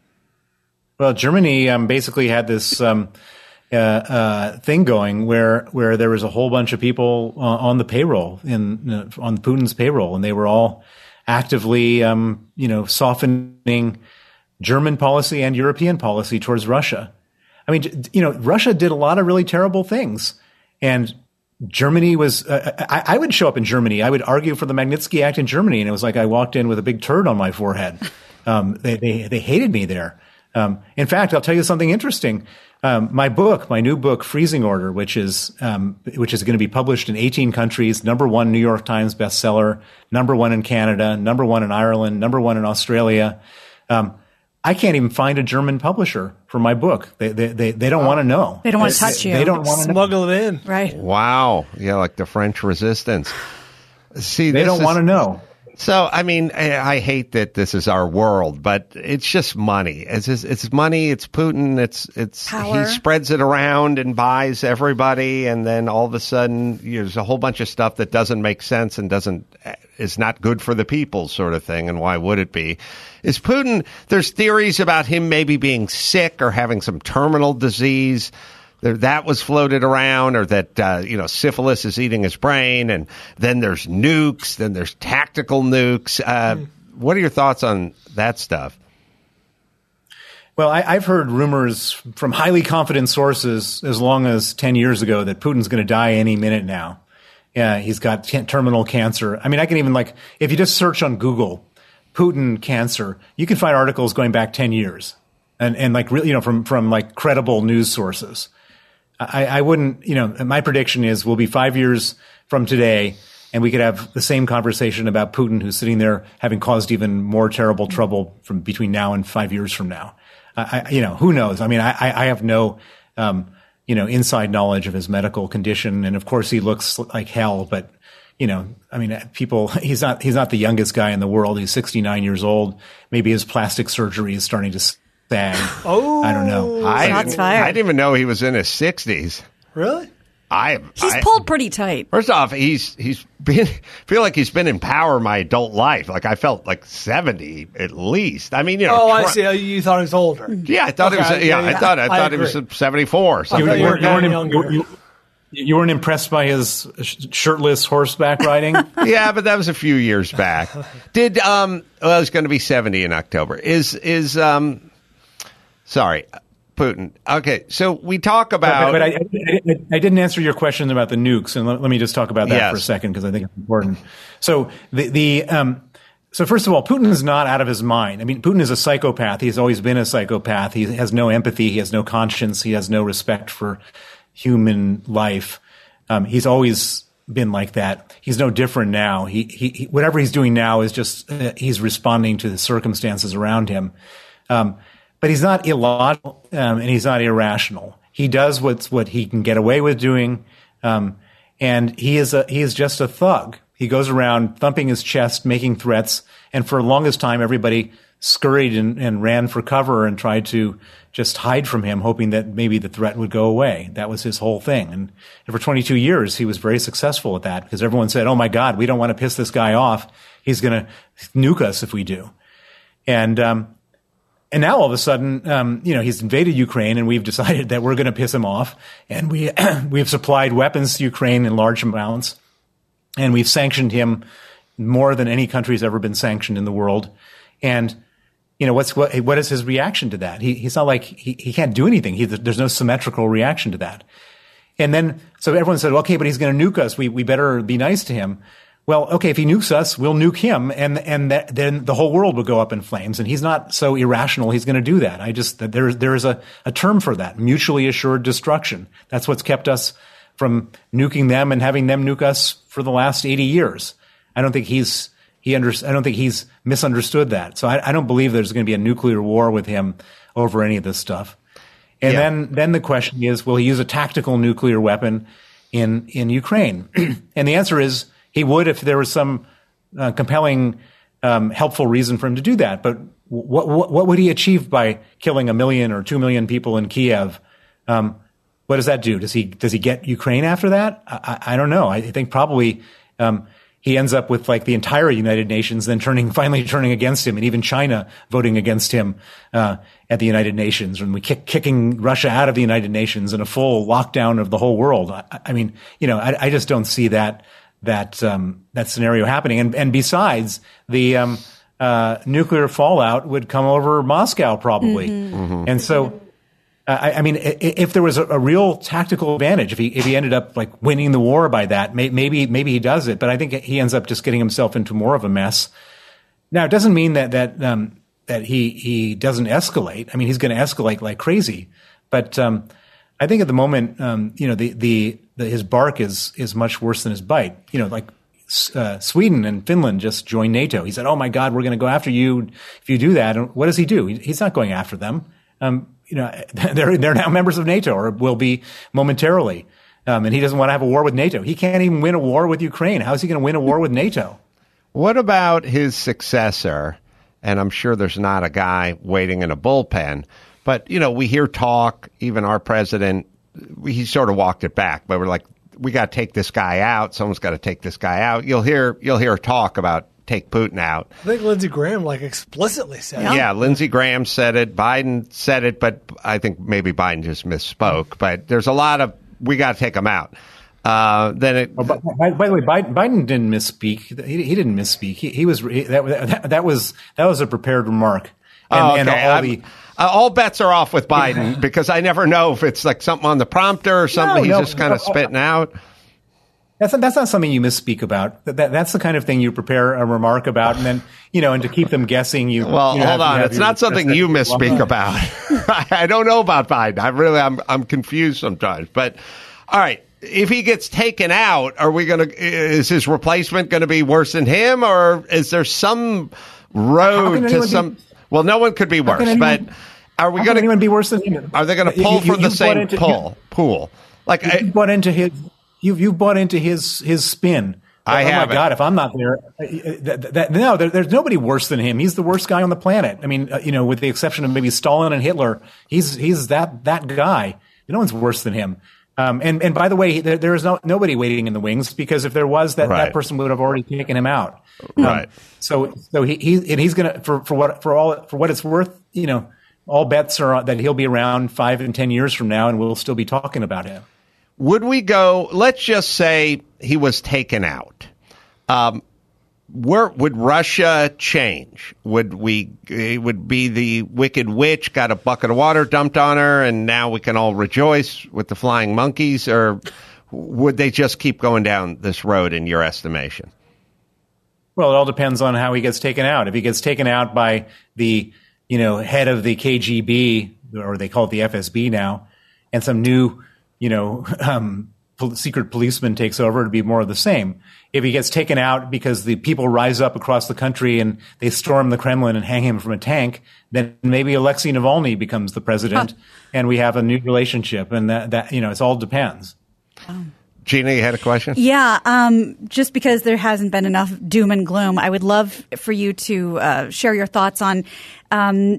Well, Germany um, basically had this um, uh, uh, thing going where where there was a whole bunch of people uh, on the payroll, in uh, on Putin's payroll, and they were all actively, um, you know, softening German policy and European policy towards Russia. I mean, you know, Russia did a lot of really terrible things, and Germany was, uh, I, I would show up in Germany. I would argue for the Magnitsky Act in Germany, and it was like I walked in with a big turd on my forehead. Um, they, they, they hated me there. Um, in fact, I'll tell you something interesting. Um, my book, my new book, Freezing Order, which is, um, which is going to be published in eighteen countries, number one New York Times bestseller, number one in Canada, number one in Ireland, number one in Australia. Um, I can't even find a German publisher for my book. They they they, they don't oh. want to know. They don't want to touch they, you. They don't want to smuggle it in. Right. Wow. Yeah, like the French Resistance. See, they don't is, want to know. So, I mean, I, I hate that this is our world, but it's just money. It's just, it's money. It's Putin. It's it's Power. He spreads it around and buys everybody, and then all of a sudden there's a whole bunch of stuff that doesn't make sense and doesn't is not good for the people, sort of thing. And why would it be? Is Putin? There's theories about him maybe being sick or having some terminal disease. That was floated around, or that, uh, you know, syphilis is eating his brain. And then there's nukes. Then there's tactical nukes. Uh, mm. What are your thoughts on that stuff? Well, I, I've heard rumors from highly confident sources as long as ten years ago that Putin's going to die any minute now. Yeah, he's got t- terminal cancer. I mean, I can even, like, if you just search on Google, Putin cancer, you can find articles going back ten years. And, and like, really, you know, from, from like credible news sources. I, I wouldn't, you know, my prediction is we'll be five years from today and we could have the same conversation about Putin, who's sitting there having caused even more terrible trouble from between now and five years from now. I, you know, who knows? I mean, I, I have no, um, you know, inside knowledge of his medical condition. And of course he looks like hell, but, you know, I mean, people, he's not, he's not the youngest guy in the world. He's sixty-nine years old. Maybe his plastic surgery is starting to Oh, I don't know. I didn't, I didn't even know he was in his sixties. Really? I He's I, pulled pretty tight. First off, he's he's been feel like he's been in power my adult life. Like I felt like seventy at least. I mean, you know. Oh, I tr- see. You thought he was older. Yeah, I thought Okay, he was. Yeah, yeah, I yeah. thought I, I thought he was agree. seventy-four. So I You, thought you, you weren't, were you, weren't, younger. you, you, you weren't impressed by his sh- shirtless horseback riding? yeah, but that was a few years back. Did um? Well, it's going to be seventy in October. Is is um? Sorry, Putin. Okay, so we talk about. But, but I, I, I didn't answer your question about the nukes, and let, let me just talk about that Yes. for a second because I think it's important. So the the um, so first of all, Putin is not out of his mind. I mean, Putin is a psychopath. He's always been a psychopath. He has no empathy. He has no conscience. He has no respect for human life. Um, he's always been like that. He's no different now. He, he, he whatever he's doing now is just uh, he's responding to the circumstances around him. Um, But he's not illogical, um, and he's not irrational. He does what's what he can get away with doing, um, and he is a he is just a thug. He goes around thumping his chest, making threats, and for the longest time, everybody scurried and, and ran for cover and tried to just hide from him, hoping that maybe the threat would go away. That was his whole thing, and for twenty-two years, he was very successful at that because everyone said, "Oh my God, we don't want to piss this guy off. He's going to nuke us if we do," and um, And now all of a sudden, um, you know, he's invaded Ukraine, and we've decided that we're going to piss him off, and we we've supplied weapons to Ukraine in large amounts, and we've sanctioned him more than any country has ever been sanctioned in the world. And you know, what's what? What is his reaction to that? He, he's not like he, he can't do anything. He, there's no symmetrical reaction to that. And then, so everyone said, okay, but he's going to nuke us. We we better be nice to him. Well, okay, if he nukes us, we'll nuke him, and and that, then the whole world will go up in flames. And he's not so irrational; he's going to do that. I just there there is a, a term for that: mutually assured destruction. That's what's kept us from nuking them and having them nuke us for the last eighty years. I don't think he's he under, I don't think he's misunderstood that. So I, I don't believe there's going to be a nuclear war with him over any of this stuff. And Yeah. then then the question is, will he use a tactical nuclear weapon in in Ukraine? And the answer is, he would if there was some uh, compelling, um, helpful reason for him to do that. But what, what, what would he achieve by killing a million or two million people in Kiev? Um, what does that do? Does he does he get Ukraine after that? I, I, I don't know. I think probably um, he ends up with like the entire United Nations then turning finally turning against him, and even China voting against him uh, at the United Nations, and we kick, kicking Russia out of the United Nations and a full lockdown of the whole world. I, I mean, you know, I, I just don't see that. that um, that scenario happening. And, and besides, the um, uh, nuclear fallout would come over Moscow probably. Mm-hmm. Mm-hmm. And so, uh, I, I mean, i- if there was a, a real tactical advantage, if he if he ended up like winning the war by that, may, maybe maybe he does it. But I think he ends up just getting himself into more of a mess. Now, it doesn't mean that that um, that he he doesn't escalate. I mean, he's going to escalate like crazy. But um, I think at the moment, um, you know, the, the, the his bark is is much worse than his bite. You know, like uh, Sweden and Finland just joined NATO. He said, "Oh my God, we're going to go after you if you do that." And what does he do? He, he's not going after them. Um, you know, they're they're now members of NATO, or will be momentarily. Um, and he doesn't want to have a war with NATO. He can't even win a war with Ukraine. How is he going to win a war with NATO? What about his successor? And I'm sure there's not a guy waiting in a bullpen. But, you know, we hear talk, even our president, he sort of walked it back, but we're like, we got to take this guy out. Someone's got to take this guy out. You'll hear, you'll hear talk about take Putin out. I think Lindsey Graham like explicitly said Yeah, it. Lindsey Graham said it. Biden said it, but I think maybe Biden just misspoke. But there's a lot of, we got to take him out. Uh, then it. Oh, by, by, by the way, Biden, Biden didn't misspeak. He, he didn't misspeak. He, he was he, that, that that was that was a prepared remark. And, oh, okay. and all the Uh, all bets are off with Biden because I never know if it's like something on the prompter or something No, he's no, just kind of no, spitting out. That's not, that's not something you misspeak about. That, that, that's the kind of thing you prepare a remark about, and then you know, and to keep them guessing, you. Well, you know, hold have- you on. have It's your- not something you misspeak about. I don't know about Biden. I really, I'm, I'm confused sometimes. But all right, if he gets taken out, are we going to? Is his replacement going to be worse than him, or is there some road to anyone some? be- well, no one could be worse, can anyone- but are we How going can anyone to? be worse than him? Are they going to You- pull you- from the you bought same into- pull pool? Like You, I, you bought into his. You you bought into his his spin. I oh haven't. my God! If I'm not there, uh, that, that, no, there, there's nobody worse than him. He's the worst guy on the planet. I mean, uh, you know, with the exception of maybe Stalin and Hitler, he's he's that that guy. No one's worse than him. Um, and, and by the way, there, there is no, nobody waiting in the wings, because if there was, that, Right. that person would have already taken him out. Right. Um, so so he, he and he's gonna for, for what for all for what it's worth, you know, all bets are on that he'll be around five and ten years from now, and we'll still be talking about him. Would we go? Let's just say he was taken out. Um, where would Russia change? Would we? It would be the Wicked Witch got a bucket of water dumped on her, and now we can all rejoice with the flying monkeys, or would they just keep going down this road, in your estimation? Well, it all depends on how he gets taken out. If he gets taken out by the, you know, head of the K G B, or they call it the F S B now, and some new, you know, um, pol- secret policeman takes over, it'd be more of the same. If he gets taken out because the people rise up across the country and they storm the Kremlin and hang him from a tank, then maybe Alexei Navalny becomes the president, huh. and we have a new relationship. And that, that you know, it all depends. Oh. Gina, you had a question? Yeah, um, just because there hasn't been enough doom and gloom, I would love for you to uh, share your thoughts on um,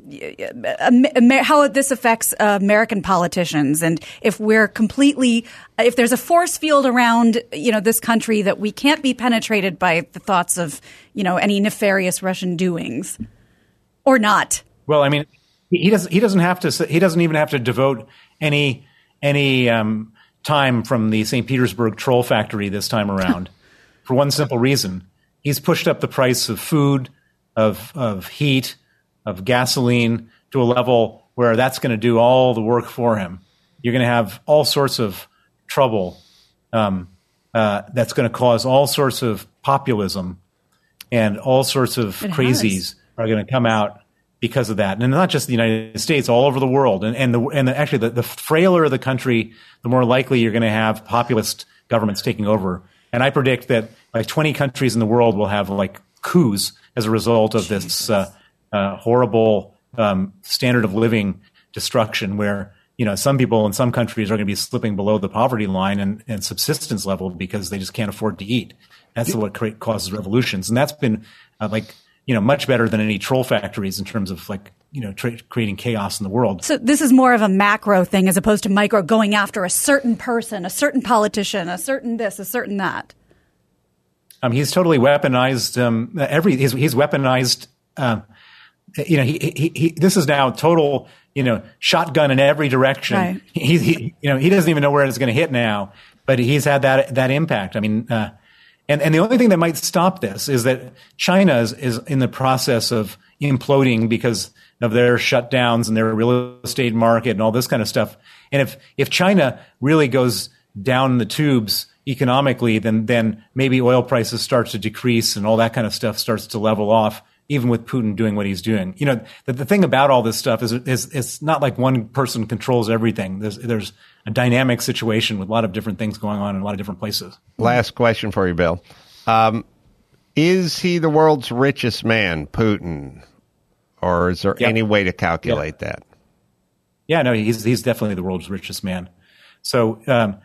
how this affects uh, American politicians, and if we're completely, if there's a force field around, you know, this country that we can't be penetrated by the thoughts of, you know, any nefarious Russian doings, or not. Well, I mean, he doesn't. He doesn't have to. He doesn't even have to devote any any. Um, time from the Saint Petersburg troll factory this time around, for one simple reason. He's pushed up the price of food, of of heat, of gasoline to a level where that's going to do all the work for him. You're going to have all sorts of trouble um, uh, that's going to cause all sorts of populism, and all sorts of it crazies has. are going to come out because of that. And not just the United States, all over the world. And, and, the, and the, actually, the, the frailer the country, the more likely you're going to have populist governments taking over. And I predict that like twenty countries in the world will have like coups as a result of this uh, uh, horrible um, standard of living destruction, where, you know, some people in some countries are going to be slipping below the poverty line and, and subsistence level because they just can't afford to eat. That's what create, causes revolutions. And that's been uh, like, you know, much better than any troll factories in terms of like, you know, tra- creating chaos in the world. So this is more of a macro thing as opposed to micro, going after a certain person, a certain politician, a certain this, a certain that. Um, he's totally weaponized um, every. He's, he's weaponized. Um, you know, he, he, he. This is now total. You know, shotgun in every direction. Right. He, he, you know, he doesn't even know where it's going to hit now, but he's had that that impact. I mean. Uh, And and the only thing that might stop this is that China is, is in the process of imploding because of their shutdowns and their real estate market and all this kind of stuff. And if if China really goes down the tubes economically, then then maybe oil prices start to decrease and all that kind of stuff starts to level off, even with Putin doing what he's doing. You know, the, the thing about all this stuff is, is it's not like one person controls everything. There's there's a dynamic situation with a lot of different things going on in a lot of different places. Last question for you, Bill. Um, is he the world's richest man, Putin? Or is there yep. any way to calculate yep. that? Yeah, no, he's he's definitely the world's richest man. So um,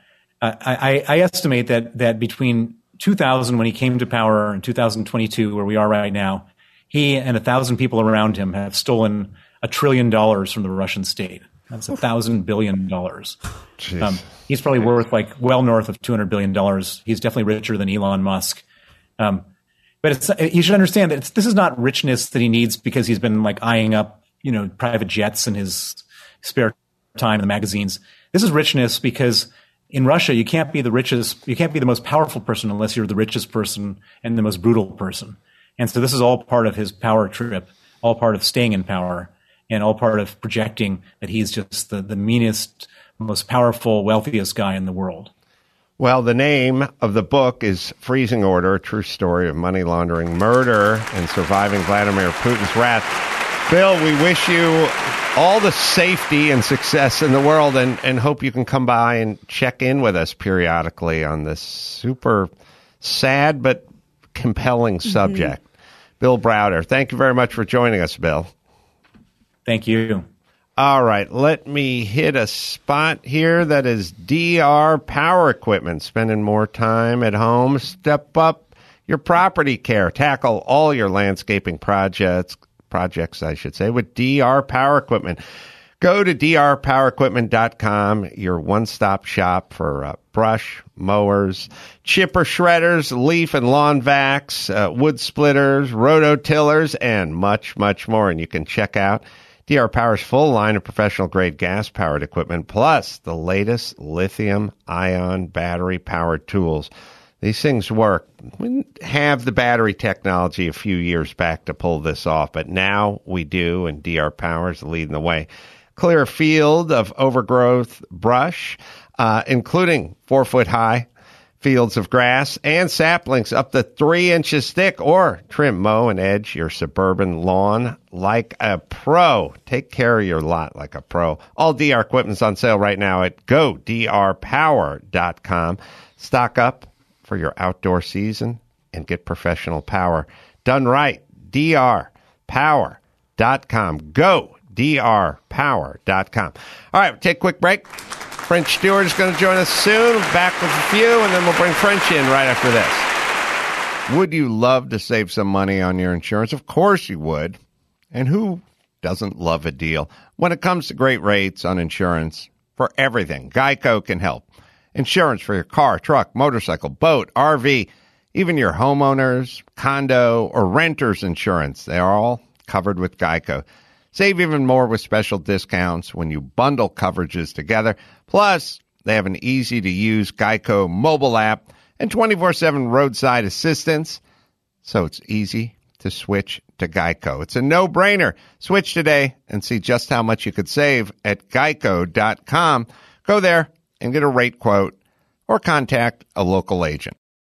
I, I, I estimate that that between two thousand, when he came to power, and two thousand twenty-two, where we are right now, he and a thousand people around him have stolen a trillion dollars from the Russian state. That's a thousand billion dollars. Um, he's probably worth like well north of two hundred billion dollars. He's definitely richer than Elon Musk. Um, but it's, you should understand that it's, this is not richness that he needs because he's been like eyeing up, you know, private jets in his spare time in the magazines. This is richness because in Russia, you can't be the richest, you can't be the most powerful person unless you're the richest person and the most brutal person. And so this is all part of his power trip, all part of staying in power, and all part of projecting that he's just the, the meanest, most powerful, wealthiest guy in the world. Well, the name of the book is Freezing Order, a true story of money laundering, murder, and surviving Vladimir Putin's wrath. Bill, we wish you all the safety and success in the world, and, and hope you can come by and check in with us periodically on this super sad but compelling subject. Mm-hmm. Bill Browder, thank you very much for joining us, Bill. Thank you. All right, let me hit a spot here that is D R Power Equipment. Spending more time at home. Step up your property care. Tackle all your landscaping projects, projects, I should say, with D R Power Equipment. Go to d r power equipment dot com, your one-stop shop for uh, brush, mowers, chipper shredders, leaf and lawn vacs, uh, wood splitters, rototillers, and much, much more. And you can check out D R Power's full line of professional-grade gas-powered equipment, plus the latest lithium-ion battery-powered tools. These things work. We didn't have the battery technology a few years back to pull this off, but now we do, and D R Power is leading the way. Clear a field of overgrowth brush, uh, including four-foot-high fields of grass and saplings up to three inches thick, or trim, mow, and edge your suburban lawn like a pro. Take care of your lot like a pro. All D R equipment's on sale right now at go d r power dot com. Stock up for your outdoor season and get professional power done right. d r power dot com. Go d r power dot com. All right, we'll take a quick break. French Stewart is going to join us soon. We'll be back with a few, and then we'll bring French in right after this. Would you love to save some money on your insurance? Of course you would. And who doesn't love a deal? When it comes to great rates on insurance for everything, Geico can help. Insurance for your car, truck, motorcycle, boat, R V, even your homeowners, condo, or renter's insurance. They are all covered with Geico. Save even more with special discounts when you bundle coverages together. Plus, they have an easy-to-use Geico mobile app and twenty-four seven roadside assistance, so it's easy to switch to Geico. It's a no-brainer. Switch today and see just how much you could save at geico dot com. Go there and get a rate quote or contact a local agent.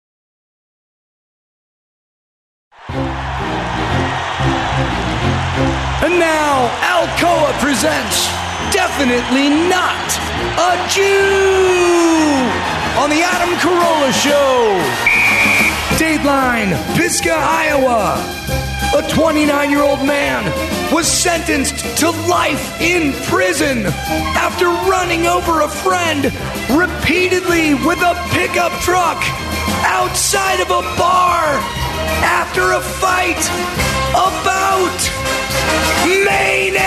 And now, Alcoa presents Definitely Not a Jew on the Adam Carolla Show. Dateline, Pisgah, Iowa. A twenty-nine-year-old man was sentenced to life in prison after running over a friend repeatedly with a pickup truck outside of a bar after a fight about mayonnaise.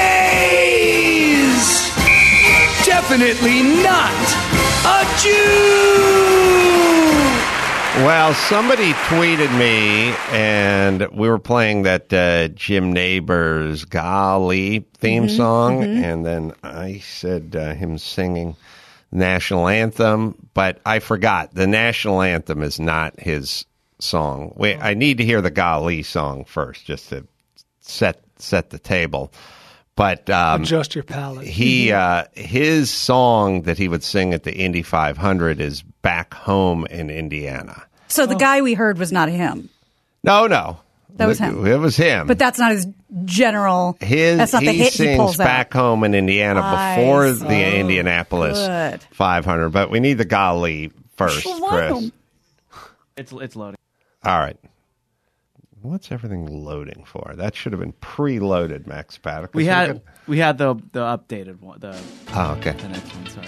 Definitely not a Jew. Well, somebody tweeted me, and we were playing that uh, Jim Neighbors Golly theme mm-hmm, song, mm-hmm. and then I said uh, him singing national anthem, but I forgot. The national anthem is not his song. Wait, I need to hear the Golly song first, just to set set the table. But um, adjust your palate. He uh, his song that he would sing at the Indy five hundred is "Back Home in Indiana." So the oh. guy we heard was not him. No, no, that was him. It was him. But that's not his general. His that's not he the hit sings he pulls "Back out. Home in Indiana" I before see. the Indianapolis Good. five hundred. But we need the Golly first, Chris. It's it's loading. All right. What's everything loading for? That should have been preloaded, Max Paddock. We had we had the the updated one. The oh, okay. The next one, sorry.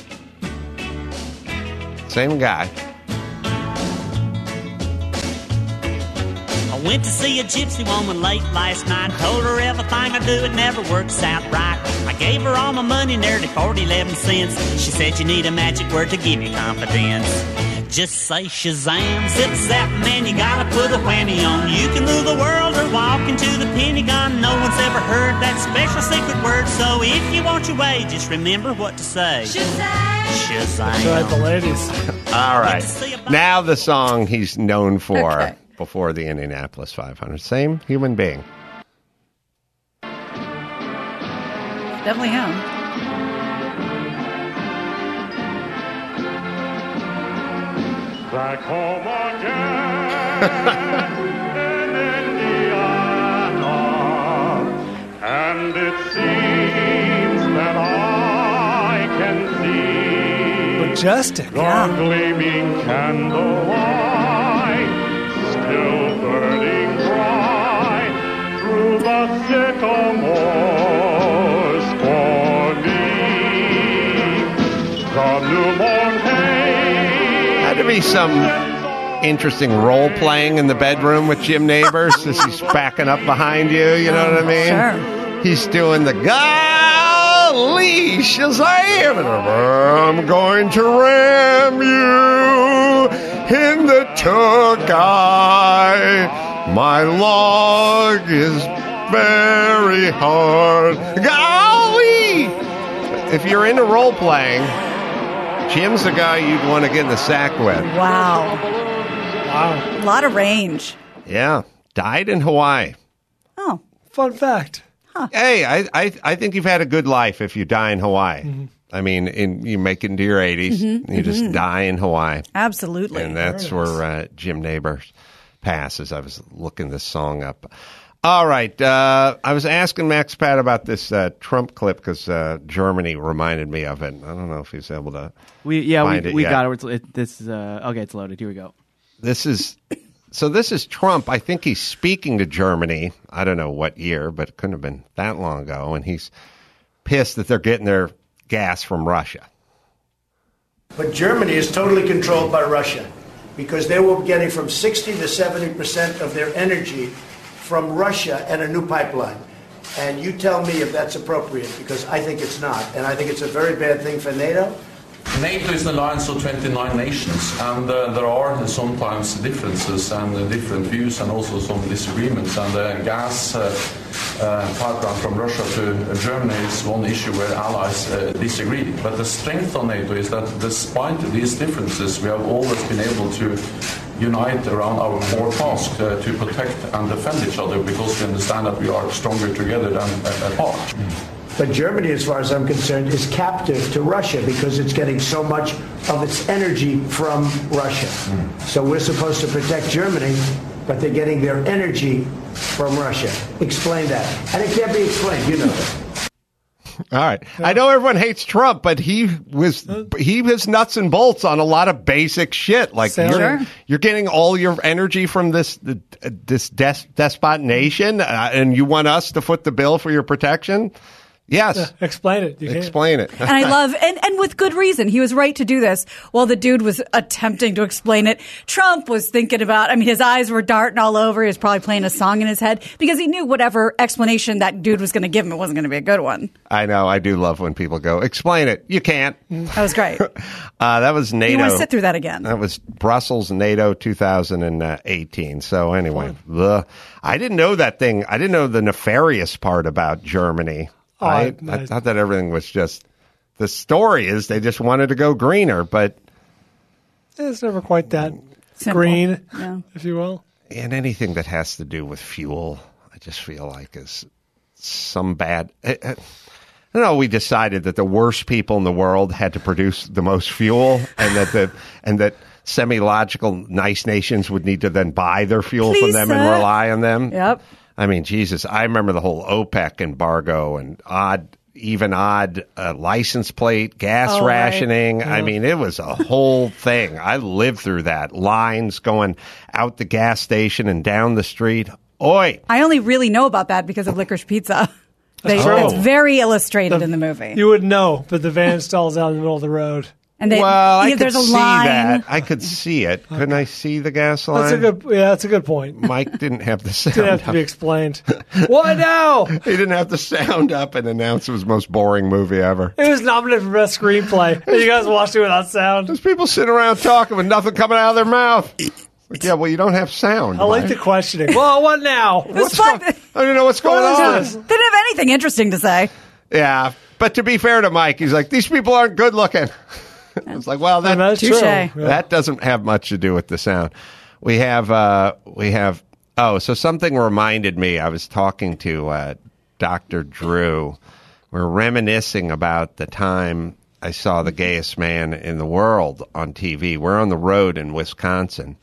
Same guy. I went to see a gypsy woman late last night. Told her everything I do, it never works out right. I gave her all my money, nearly forty, eleven cents. She said you need a magic word to give you confidence. Just say Shazam, zip zap, man, you gotta put a whammy on. You can rule the world or walk into the Pentagon. No one's ever heard that special secret word. So if you want your way, just remember what to say. Shazam! Shazam! That's right, the ladies. All right. Now the song he's known for okay. before the Indianapolis five hundred. Same human being. Definitely him. Back home again in Indiana, and it seems that I can see majestic, the yeah. gleaming candlelight still burning bright through the sycamores for me. The new morn to be some interesting role playing in the bedroom with Jim Neighbors as he's backing up behind you. You know what I mean? Sure. He's doing the golly golly, Shazam! I'm going to ram you in the Turkey. My log is very hard. Golly! If you're into role playing, Jim's the guy you'd want to get in the sack with. Wow. Wow. A lot of range. Yeah. Died in Hawaii. Oh. Fun fact. Huh. Hey, I, I I think you've had a good life if you die in Hawaii. Mm-hmm. I mean, in, you make it into your eighties, Mhm, you just mhm. die in Hawaii. Absolutely. And that's There it is. where uh, Jim Neighbors passes. I was looking this song up. All right. Uh, I was asking Max Pat about this uh, Trump clip because uh, Germany reminded me of it. I don't know if he's able to We yeah find we it we yet. got it. It's- it. This is uh, okay. It's loaded. Here we go. This is so. This is Trump. I think he's speaking to Germany. I don't know what year, but it couldn't have been that long ago. And he's pissed that they're getting their gas from Russia. But Germany is totally controlled by Russia because they were getting from sixty to seventy percent of their energy from Russia and a new pipeline. And you tell me if that's appropriate, because I think it's not. And I think it's a very bad thing for NATO. NATO is an alliance of twenty-nine nations, and uh, there are sometimes differences and uh, different views and also some disagreements. And the uh, gas uh, uh, pipeline from Russia to uh, Germany is one issue where allies uh, disagree. But the strength of NATO is that despite these differences, we have always been able to unite around our core task uh, to protect and defend each other, because we understand that we are stronger together than uh, apart. But Germany, as far as I'm concerned, is captive to Russia because it's getting so much of its energy from Russia. So we're supposed to protect Germany, but they're getting their energy from Russia. Explain that. And it can't be explained, you know that. All right. I know everyone hates Trump, but he was he was nuts and bolts on a lot of basic shit. Like Sure. you're, you're getting all your energy from this this des- despot nation, uh, and you want us to foot the bill for your protection? Yes. Yeah, explain it. You can't. Explain it. And I love, and, and with good reason. He was right to do this. While the dude was attempting to explain it, Trump was thinking about, I mean, his eyes were darting all over. He was probably playing a song in his head because he knew whatever explanation that dude was going to give him, it wasn't going to be a good one. I know. I do love when people go, explain it. You can't. That was great. Uh, that was NATO. You want to sit through that again? That was Brussels, NATO two thousand eighteen. So anyway, ugh. I didn't know that thing. I didn't know the nefarious part about Germany. Oh, I, I- I thought that everything was just, the story is they just wanted to go greener, but It's never quite that Simple. green, Yeah. if you will. and anything that has to do with fuel, I just feel like is some bad. I, I, I don't know. We decided that the worst people in the world had to produce the most fuel, and that the and that semi-logical nice nations would need to then buy their fuel from Please, them and sir. rely on them. Yep. I mean, Jesus, I remember the whole OPEC embargo and odd, even odd uh, license plate, gas Oh, right. rationing. I mean, it was a whole thing. I lived through that. Lines going out the gas station and down the street. Oi. I only really know about that because of Licorice Pizza. They, true. it's very illustrated in the movie. You would know, but the van stalls out in the middle of the road. And they, well, I yeah, could there's a see line. that. I could see it. Couldn't I see the gas line? That's a good. Yeah, that's a good point. Mike didn't have the sound Didn't have to up. be explained. What now? He didn't have the sound up and announce it was the most boring movie ever. It was nominated for best screenplay. And you guys watched it without sound. There's people sitting around talking with nothing coming out of their mouth. Like, yeah, well, you don't have sound. I like Mike. the questioning. Well, what now? It was fun. I don't know what's going What on. is this? They didn't have anything interesting to say. Yeah, but to be fair to Mike, he's like, these people aren't good looking. It's like, well, that, That's true. Yeah. that doesn't have much to do with the sound. We have, uh, we have, oh, so something reminded me. I was talking to uh, Doctor Drew. We're reminiscing about the time I saw The Gayest Man in the World on T V. We're on the road in Wisconsin,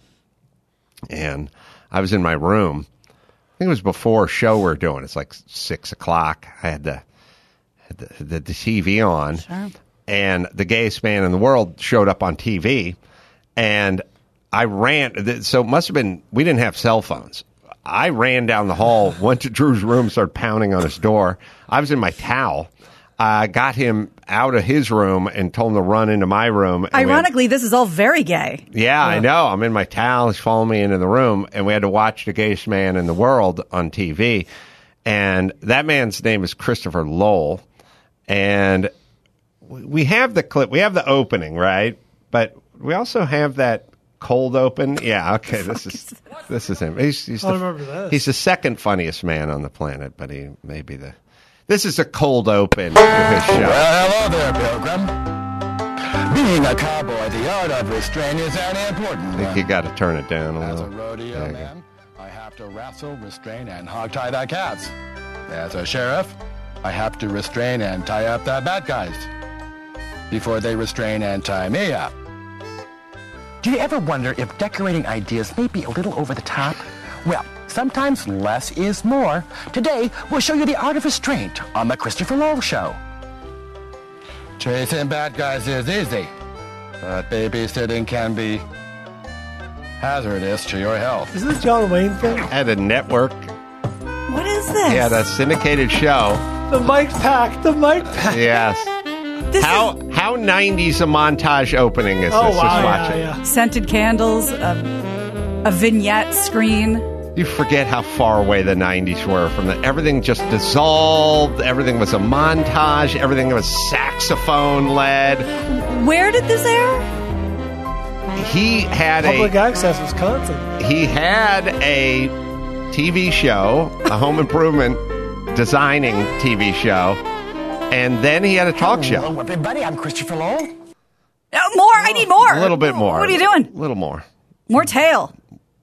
and I was in my room. I think it was before a show we we're doing. It's like six o'clock. I had the, had the, the, the T V on. Sure. And The Gayest Man in the World showed up on T V, and I ran. So it must have been, we didn't have cell phones. I ran down the hall, went to Drew's room, started pounding on his door. I was in my towel. I uh, got him out of his room and told him to run into my room. And we had- Ironically, this is all very gay. yeah, I know. I'm in my towel. He's following me into the room, and we had to watch The Gayest Man in the World on T V. And that man's name is Christopher Lowell. And we have the clip. We have the opening, right? But we also have that cold open. Yeah, okay. This is this is him. He's, he's, I the, remember this. he's the second funniest man on the planet, but he may be the. This is a cold open to his show. Well, hello there, Pilgrim. Being a cowboy, the art of restraint is an important I think one. you got to turn it down a As a little. rodeo There you go. man, I have to wrestle, restrain, and hog-tie the cats. As a sheriff, I have to restrain and tie up the bad guys before they restrain and tie me up. Do you ever wonder if decorating ideas may be a little over the top? Well, sometimes less is more. Today, we'll show you the art of restraint on the Christopher Lowell Show. Chasing bad guys is easy, but babysitting can be hazardous to your health. Is this John Wayne thing? Had a network. What is this? He had a syndicated show. The Mike Pack. The Mike Pack. Yes. This how how nineties a montage opening is Oh, this? wow, Just yeah, watch it. yeah. Scented candles, a, a vignette screen. You forget how far away the nineties were from the everything just dissolved. Everything was a montage. Everything was saxophone led. Where did this air? He had Public a Access, Wisconsin. he had a T V show, a home improvement designing T V show, and then he had a talk show. Hello, everybody. I'm Christopher Lowell. No, more. I need more. A little bit more. What are you doing? A little more. More tail.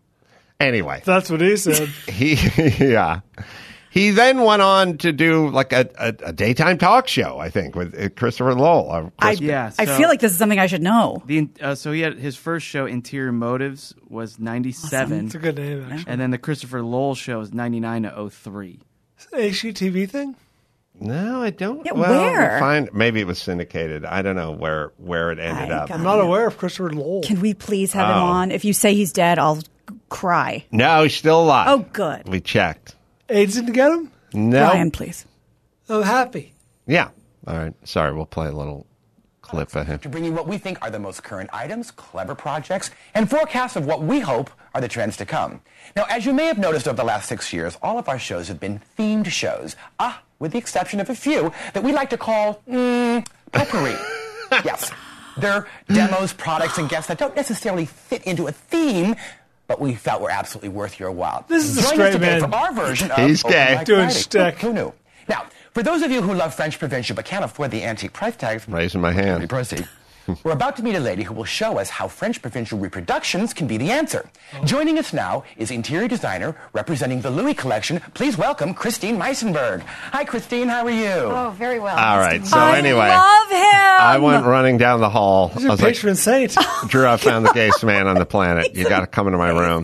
Anyway, That's what he said. he yeah. He then went on to do like a, a, a daytime talk show, I think, with uh, Christopher Lowell. Uh, I, Chris- Yeah, I so- feel like this is something I should know. The uh, so he had his first show, Interior Motives, was ninety-seven. It's a good name, actually. And then the Christopher Lowell show was ninety-nine to oh three. H G T V thing? No, I don't. Yeah, well, where? we'll find maybe it was syndicated. I don't know where where it ended up. I'm not aware of Christopher Lowell. Can we please have him Oh. on? If you say he's dead, I'll cry. No, he's still alive. Oh, good. We checked. AIDS didn't get him? No. Brian, please. I'm happy. Yeah. All right. Sorry, we'll play a little clip of him. To bring you what we think are the most current items, clever projects, and forecasts of what we hope are the trends to come. Now, as you may have noticed over the last six years, all of our shows have been themed shows. Ah, with the exception of a few that we like to call, mm, potpourri. Yes. They're demos, products, and guests that don't necessarily fit into a theme, but we felt were absolutely worth your while. This is a Join us straight today man. for our version of He's Open gay. Mic Doing Friday. shtick. Who knew? Now, for those of you who love French Provincial but can't afford the antique price tags, Raising my hand. proceed. We're about to meet a lady who will show us how French Provincial reproductions can be the answer. Joining us now is interior designer representing the Louis collection. Please welcome Christine Meisenberg. Hi, Christine. How are you? Oh, very well. All right. So I anyway, love him. I went running down the hall. He's I a was like, patron saint. Drew, I found the gayest man on the planet. You got to come into my room.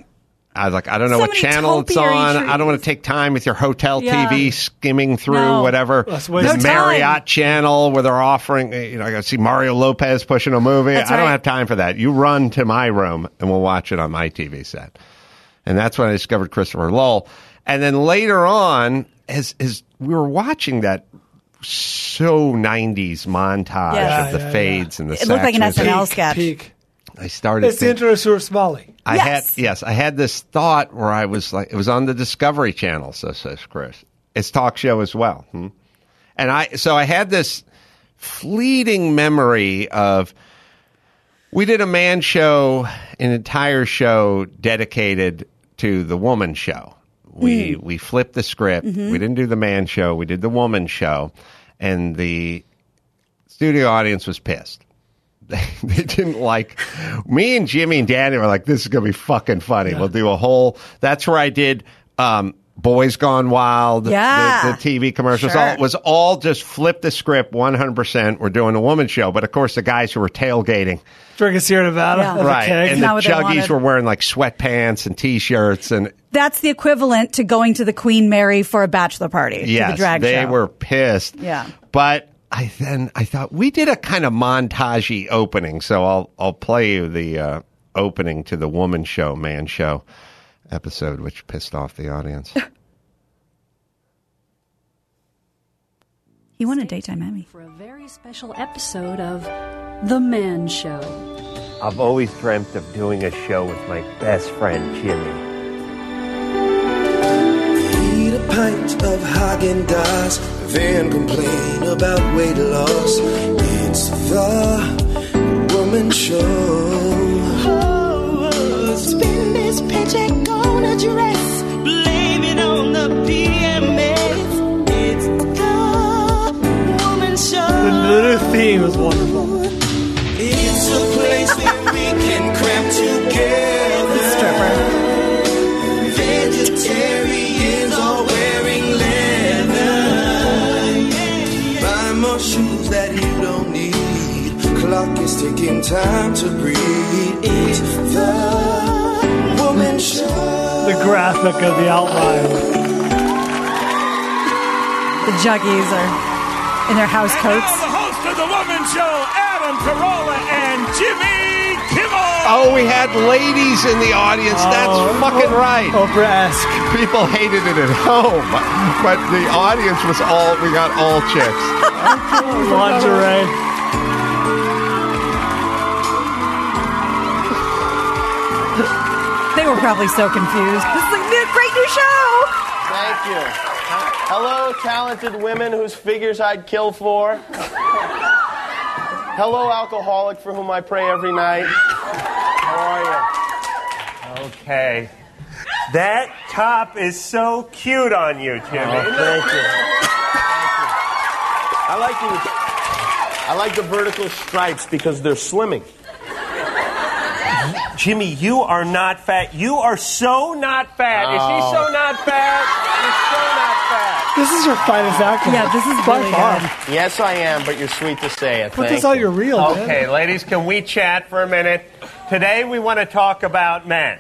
I was like, I don't know So what many channel it's topiary on. trees. I don't want to take time with your hotel Yeah. T V skimming through No. whatever. That's The wasted No time. Marriott channel where they're offering, you know, I got to see Mario Lopez pushing a movie. That's I don't right. have time for that. You run to my room and we'll watch it on my T V set. And that's when I discovered Christopher Lowell. And then later on, as, as we were watching that so nineties montage Yeah. of the Yeah, yeah, fades and the It looked like an sax S N L music, sketch. Peak. I started It's the thinking, intro to Stuart Smalley. I Yes. had yes, I had this thought where I was like, it was on the Discovery Channel, so says Chris. It's talk show as well, hmm? and I so I had this fleeting memory of we did a man show, an entire show dedicated to the woman show. We we flipped the script. We didn't do the man show. We did the woman show, and the studio audience was pissed. They, they didn't like me and Jimmy and Danny were like, this is gonna be fucking funny. We'll do a whole. That's where I did um, Boys Gone Wild. Yeah. the, the T V commercials. Sure. All, it was all just flip the script one hundred percent. We're doing a woman show, but of course the guys who were tailgating, Drinking Sierra Nevada. Yeah. as a right, keg. and the Not what they chuggies wanted. were wearing like sweatpants and t-shirts, and That's the equivalent to going to the Queen Mary for a bachelor party. to yes, the drag they show. were pissed. Yeah. but. I then I thought we did a kind of montagey opening, so I'll I'll play you the uh, opening to the woman show, man show episode, which pissed off the audience. He won a daytime Emmy. For a very special episode of The Man Show. I've always dreamt of doing a show with my best friend, Jimmy. Peter pint of Haagen-Dazs, then complain about weight loss. It's the Woman Show. Oh, spend this paycheck on a dress, blame it on the P M S. It's the Woman Show. The new theme is wonderful. It's a place where we can cram together. Stripper. Vegetarians are wearing leather. Buy more shoes that you don't need. Clock is ticking, time to breathe. It's the Woman Show. The graphic of the outline. The juggies are in their house coats. And now the host of the Woman Show, Adam Carolla and Jimmy Kimmel. Oh, we had ladies in the audience. That's Oh, fucking right. Oprah-esque. People hated it at home, but the audience was all, we got all chicks. Lingerie. They were probably so confused. This is a great new show. Thank you. Hello, talented women whose figures I'd kill for. Hello, alcoholic for whom I pray every night. How are you? Okay. That top is so cute on you, Jimmy. Oh, thank you. Thank you. I like the, I like the vertical stripes because they're slimming. Jimmy, you are not fat. You are so not fat. Is she so not fat? You're so not fat. This is your finest actor. Yeah, this is by really far. good. Yes, I am, but you're sweet to say it. Put Thank this out you. your reel, man. Okay, ladies, can we chat for a minute? Today we want to talk about men.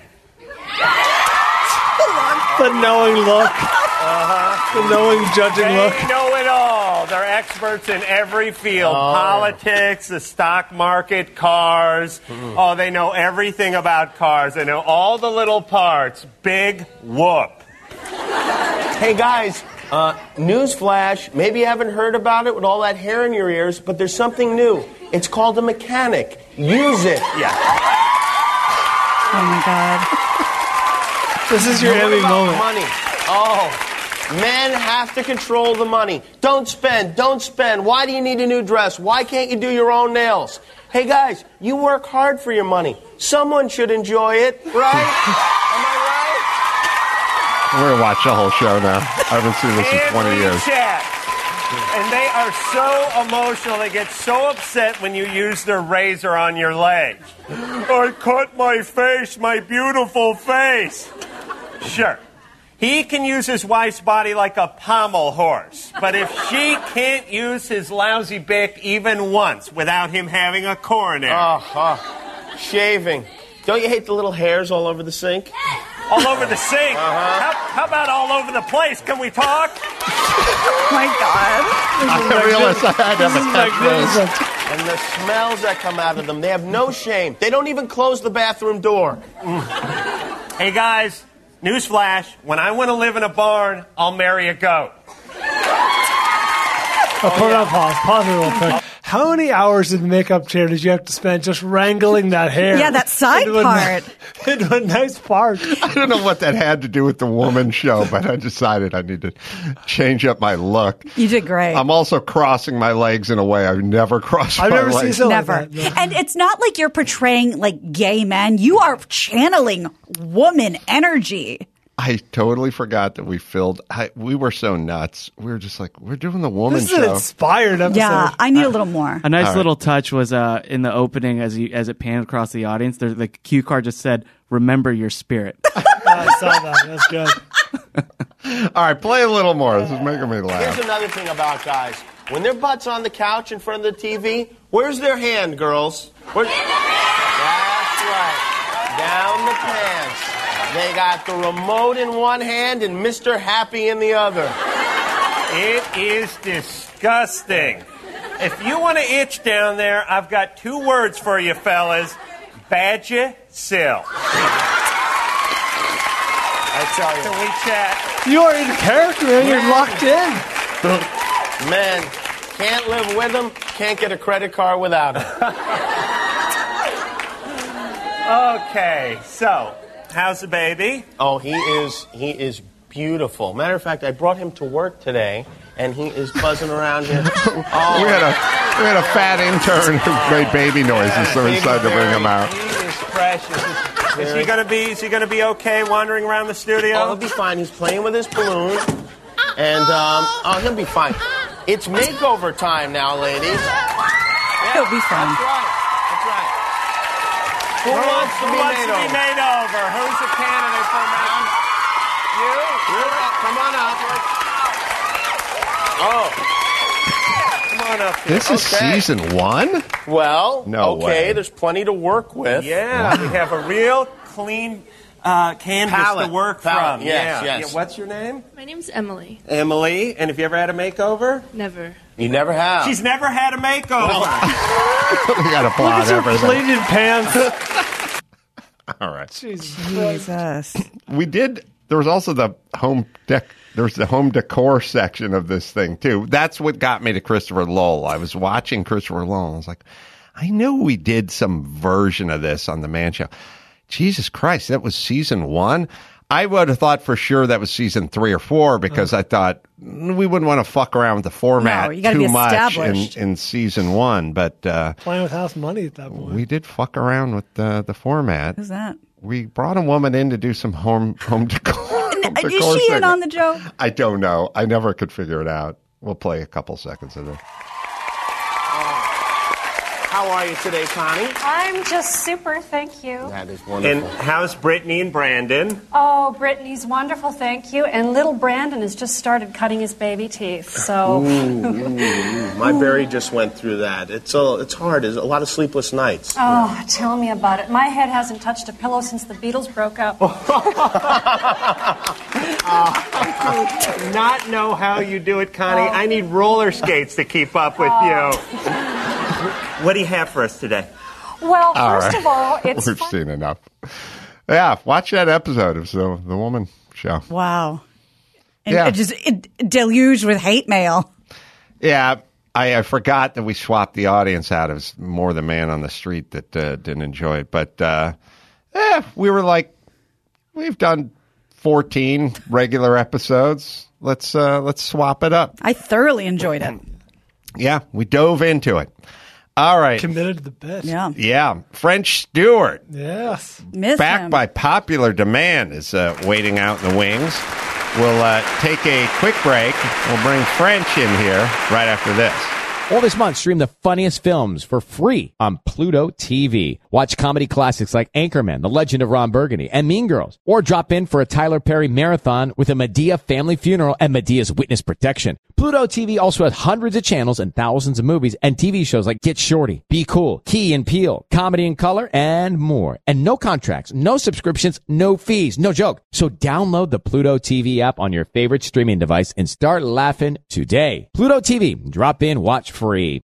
The knowing look. Uh-huh. The knowing, judging They look. know it all. They're experts in every field. Oh. Politics, the stock market, cars. Mm. Oh, they know everything about cars. They know all the little parts. Big whoop. Hey, guys, uh, newsflash. Maybe you haven't heard about it with all that hair in your ears, but there's something new. It's called a mechanic. Use it. Yeah. Oh, my God. This is your What Emmy about moment. money? Oh, men have to control the money. Don't spend, don't spend. Why do you need a new dress? Why can't you do your own nails? Hey, guys, you work hard for your money. Someone should enjoy it, right? Am I We're going to watch the whole show now. I haven't seen this in twenty Every years. chat. And they are so emotional. They get so upset when you use their razor on your leg. I cut my face, my beautiful face. Sure. He can use his wife's body like a pommel horse. But if she can't use his lousy bick even once without him having a coronary. right? Oh, oh, shaving. Don't you hate the little hairs all over the sink? All over the sink. Uh-huh. How, how about all over the place? Can we talk? Oh, my God. I realized I had to have a catchphrase. And the smells that come out of them, they have no shame. They don't even close the bathroom door. Hey, guys, newsflash. When I want to live in a barn, I'll marry a goat. Oh, put it on pause. Pause it real quick. How many hours in the makeup chair did you have to spend just wrangling that hair? Yeah, that side into a, part. into a nice part. I don't know what that had to do with the woman show, but I decided I need to change up my look. You did great. I'm also crossing my legs in a way I've never crossed I've my never seen legs. so Never. like that. And it's not like you're portraying like gay men. You are channeling woman energy. I totally forgot that we filled. I, we were so nuts. We were just like, we're doing the woman This is an show. inspired episode. Yeah, I need a little more. A nice All right. little touch was uh, in the opening as you, as it panned across the audience. There's the cue card just said, "Remember your spirit." I saw that. That's good. All right, play a little more. This is making me laugh. Here's another thing about guys. When their butt's on the couch in front of the T V, where's their hand, girls? Where's... That's right. Down the pants. They got the remote in one hand and Mister Happy in the other. It is disgusting. If you want to itch down there, I've got two words for you, fellas. Badger-sill. I tell you. Can we chat? You are in character, man. You're locked in. Men, can't live with them, can't get a credit card without them. Okay, so, how's the baby? Oh, he is, he is beautiful. Matter of fact, I brought him to work today, and he is buzzing around here. Oh. we had a we had a fat intern who made baby noises, Yeah, so we baby decided to bring him out. He is precious. Is he gonna be? Is he gonna be okay wandering around the studio? Oh, he'll be fine. He's playing with his balloon, and um, oh, he'll be fine. It's makeover time now, ladies. Yeah, He'll be fine. That's right. That's right. Who, Who wants to who be wants made to over? be made over? Who's the candidate for man? You? You? Come on up. Oh. Come on up here. This is Okay. season one? Well, No okay, way. there's plenty to work with. Yeah, we have a real clean uh, canvas Palette. to work Palette, from. yes, yeah. yes. Yeah, what's your name? My name's Emily. Emily. And have you ever had a makeover? Never. You never have. She's never had a makeover. we got to plot Look at your everything. pleated pants. All right. Jesus. We did. There was also the home dec. There was the home decor section of this thing too. That's what got me to Christopher Lowell. I was watching Christopher Lowell. I was like, I know we did some version of this on the Man Show. Jesus Christ, that was season one. I would have thought for sure that was season three or four because I thought we wouldn't want to fuck around with the format No, you gotta too be much in, established. in season one. But uh, Playing with house money at that point. we did fuck around with the the format. Who's that? We brought a woman in to do some home home decor. home Is decor she in segment. on the joke? I don't know. I never could figure it out. We'll play a couple seconds of it. How are you today, Connie? I'm just super, thank you. That is And wonderful. how's Brittany and Brandon? Oh, Brittany's wonderful, thank you. And little Brandon has just started cutting his baby teeth, so. Ooh, ooh, ooh. My Barry just went through that. It's a, it's hard. It's a lot of sleepless nights. Oh, tell me about it. My head hasn't touched a pillow since the Beatles broke up. Uh, not know how you do it, Connie. Oh. I need roller skates to keep up with you. What do you have for us today? Well, first All right. of all, it's We've fun- seen enough. Yeah, watch that episode of the, the Woman Show. Wow. And Yeah. it just it deluged with hate mail. Yeah, I, I forgot that we swapped the audience out. It was more the man on the street that uh, didn't enjoy it. But, uh, yeah, we were like, we've done fourteen regular episodes. Let's uh, let's swap it up. I thoroughly enjoyed it. Yeah, we dove into it. All right. Committed to the bit. Yeah. Yeah, French Stewart. Yes. Miss Back him. by popular demand is uh, waiting out in the wings. We'll uh, take a quick break. We'll bring French in here right after this. All this month, stream the funniest films for free on Pluto T V. Watch comedy classics like Anchorman, The Legend of Ron Burgundy, and Mean Girls. Or drop in for a Tyler Perry marathon with a Medea family funeral and Medea's witness protection. Pluto T V also has hundreds of channels and thousands of movies and T V shows like Get Shorty, Be Cool, Key and Peele, Comedy in Color, and more. And no contracts, no subscriptions, no fees, no joke. So download the Pluto T V app on your favorite streaming device and start laughing today. Pluto T V, drop in, watch free.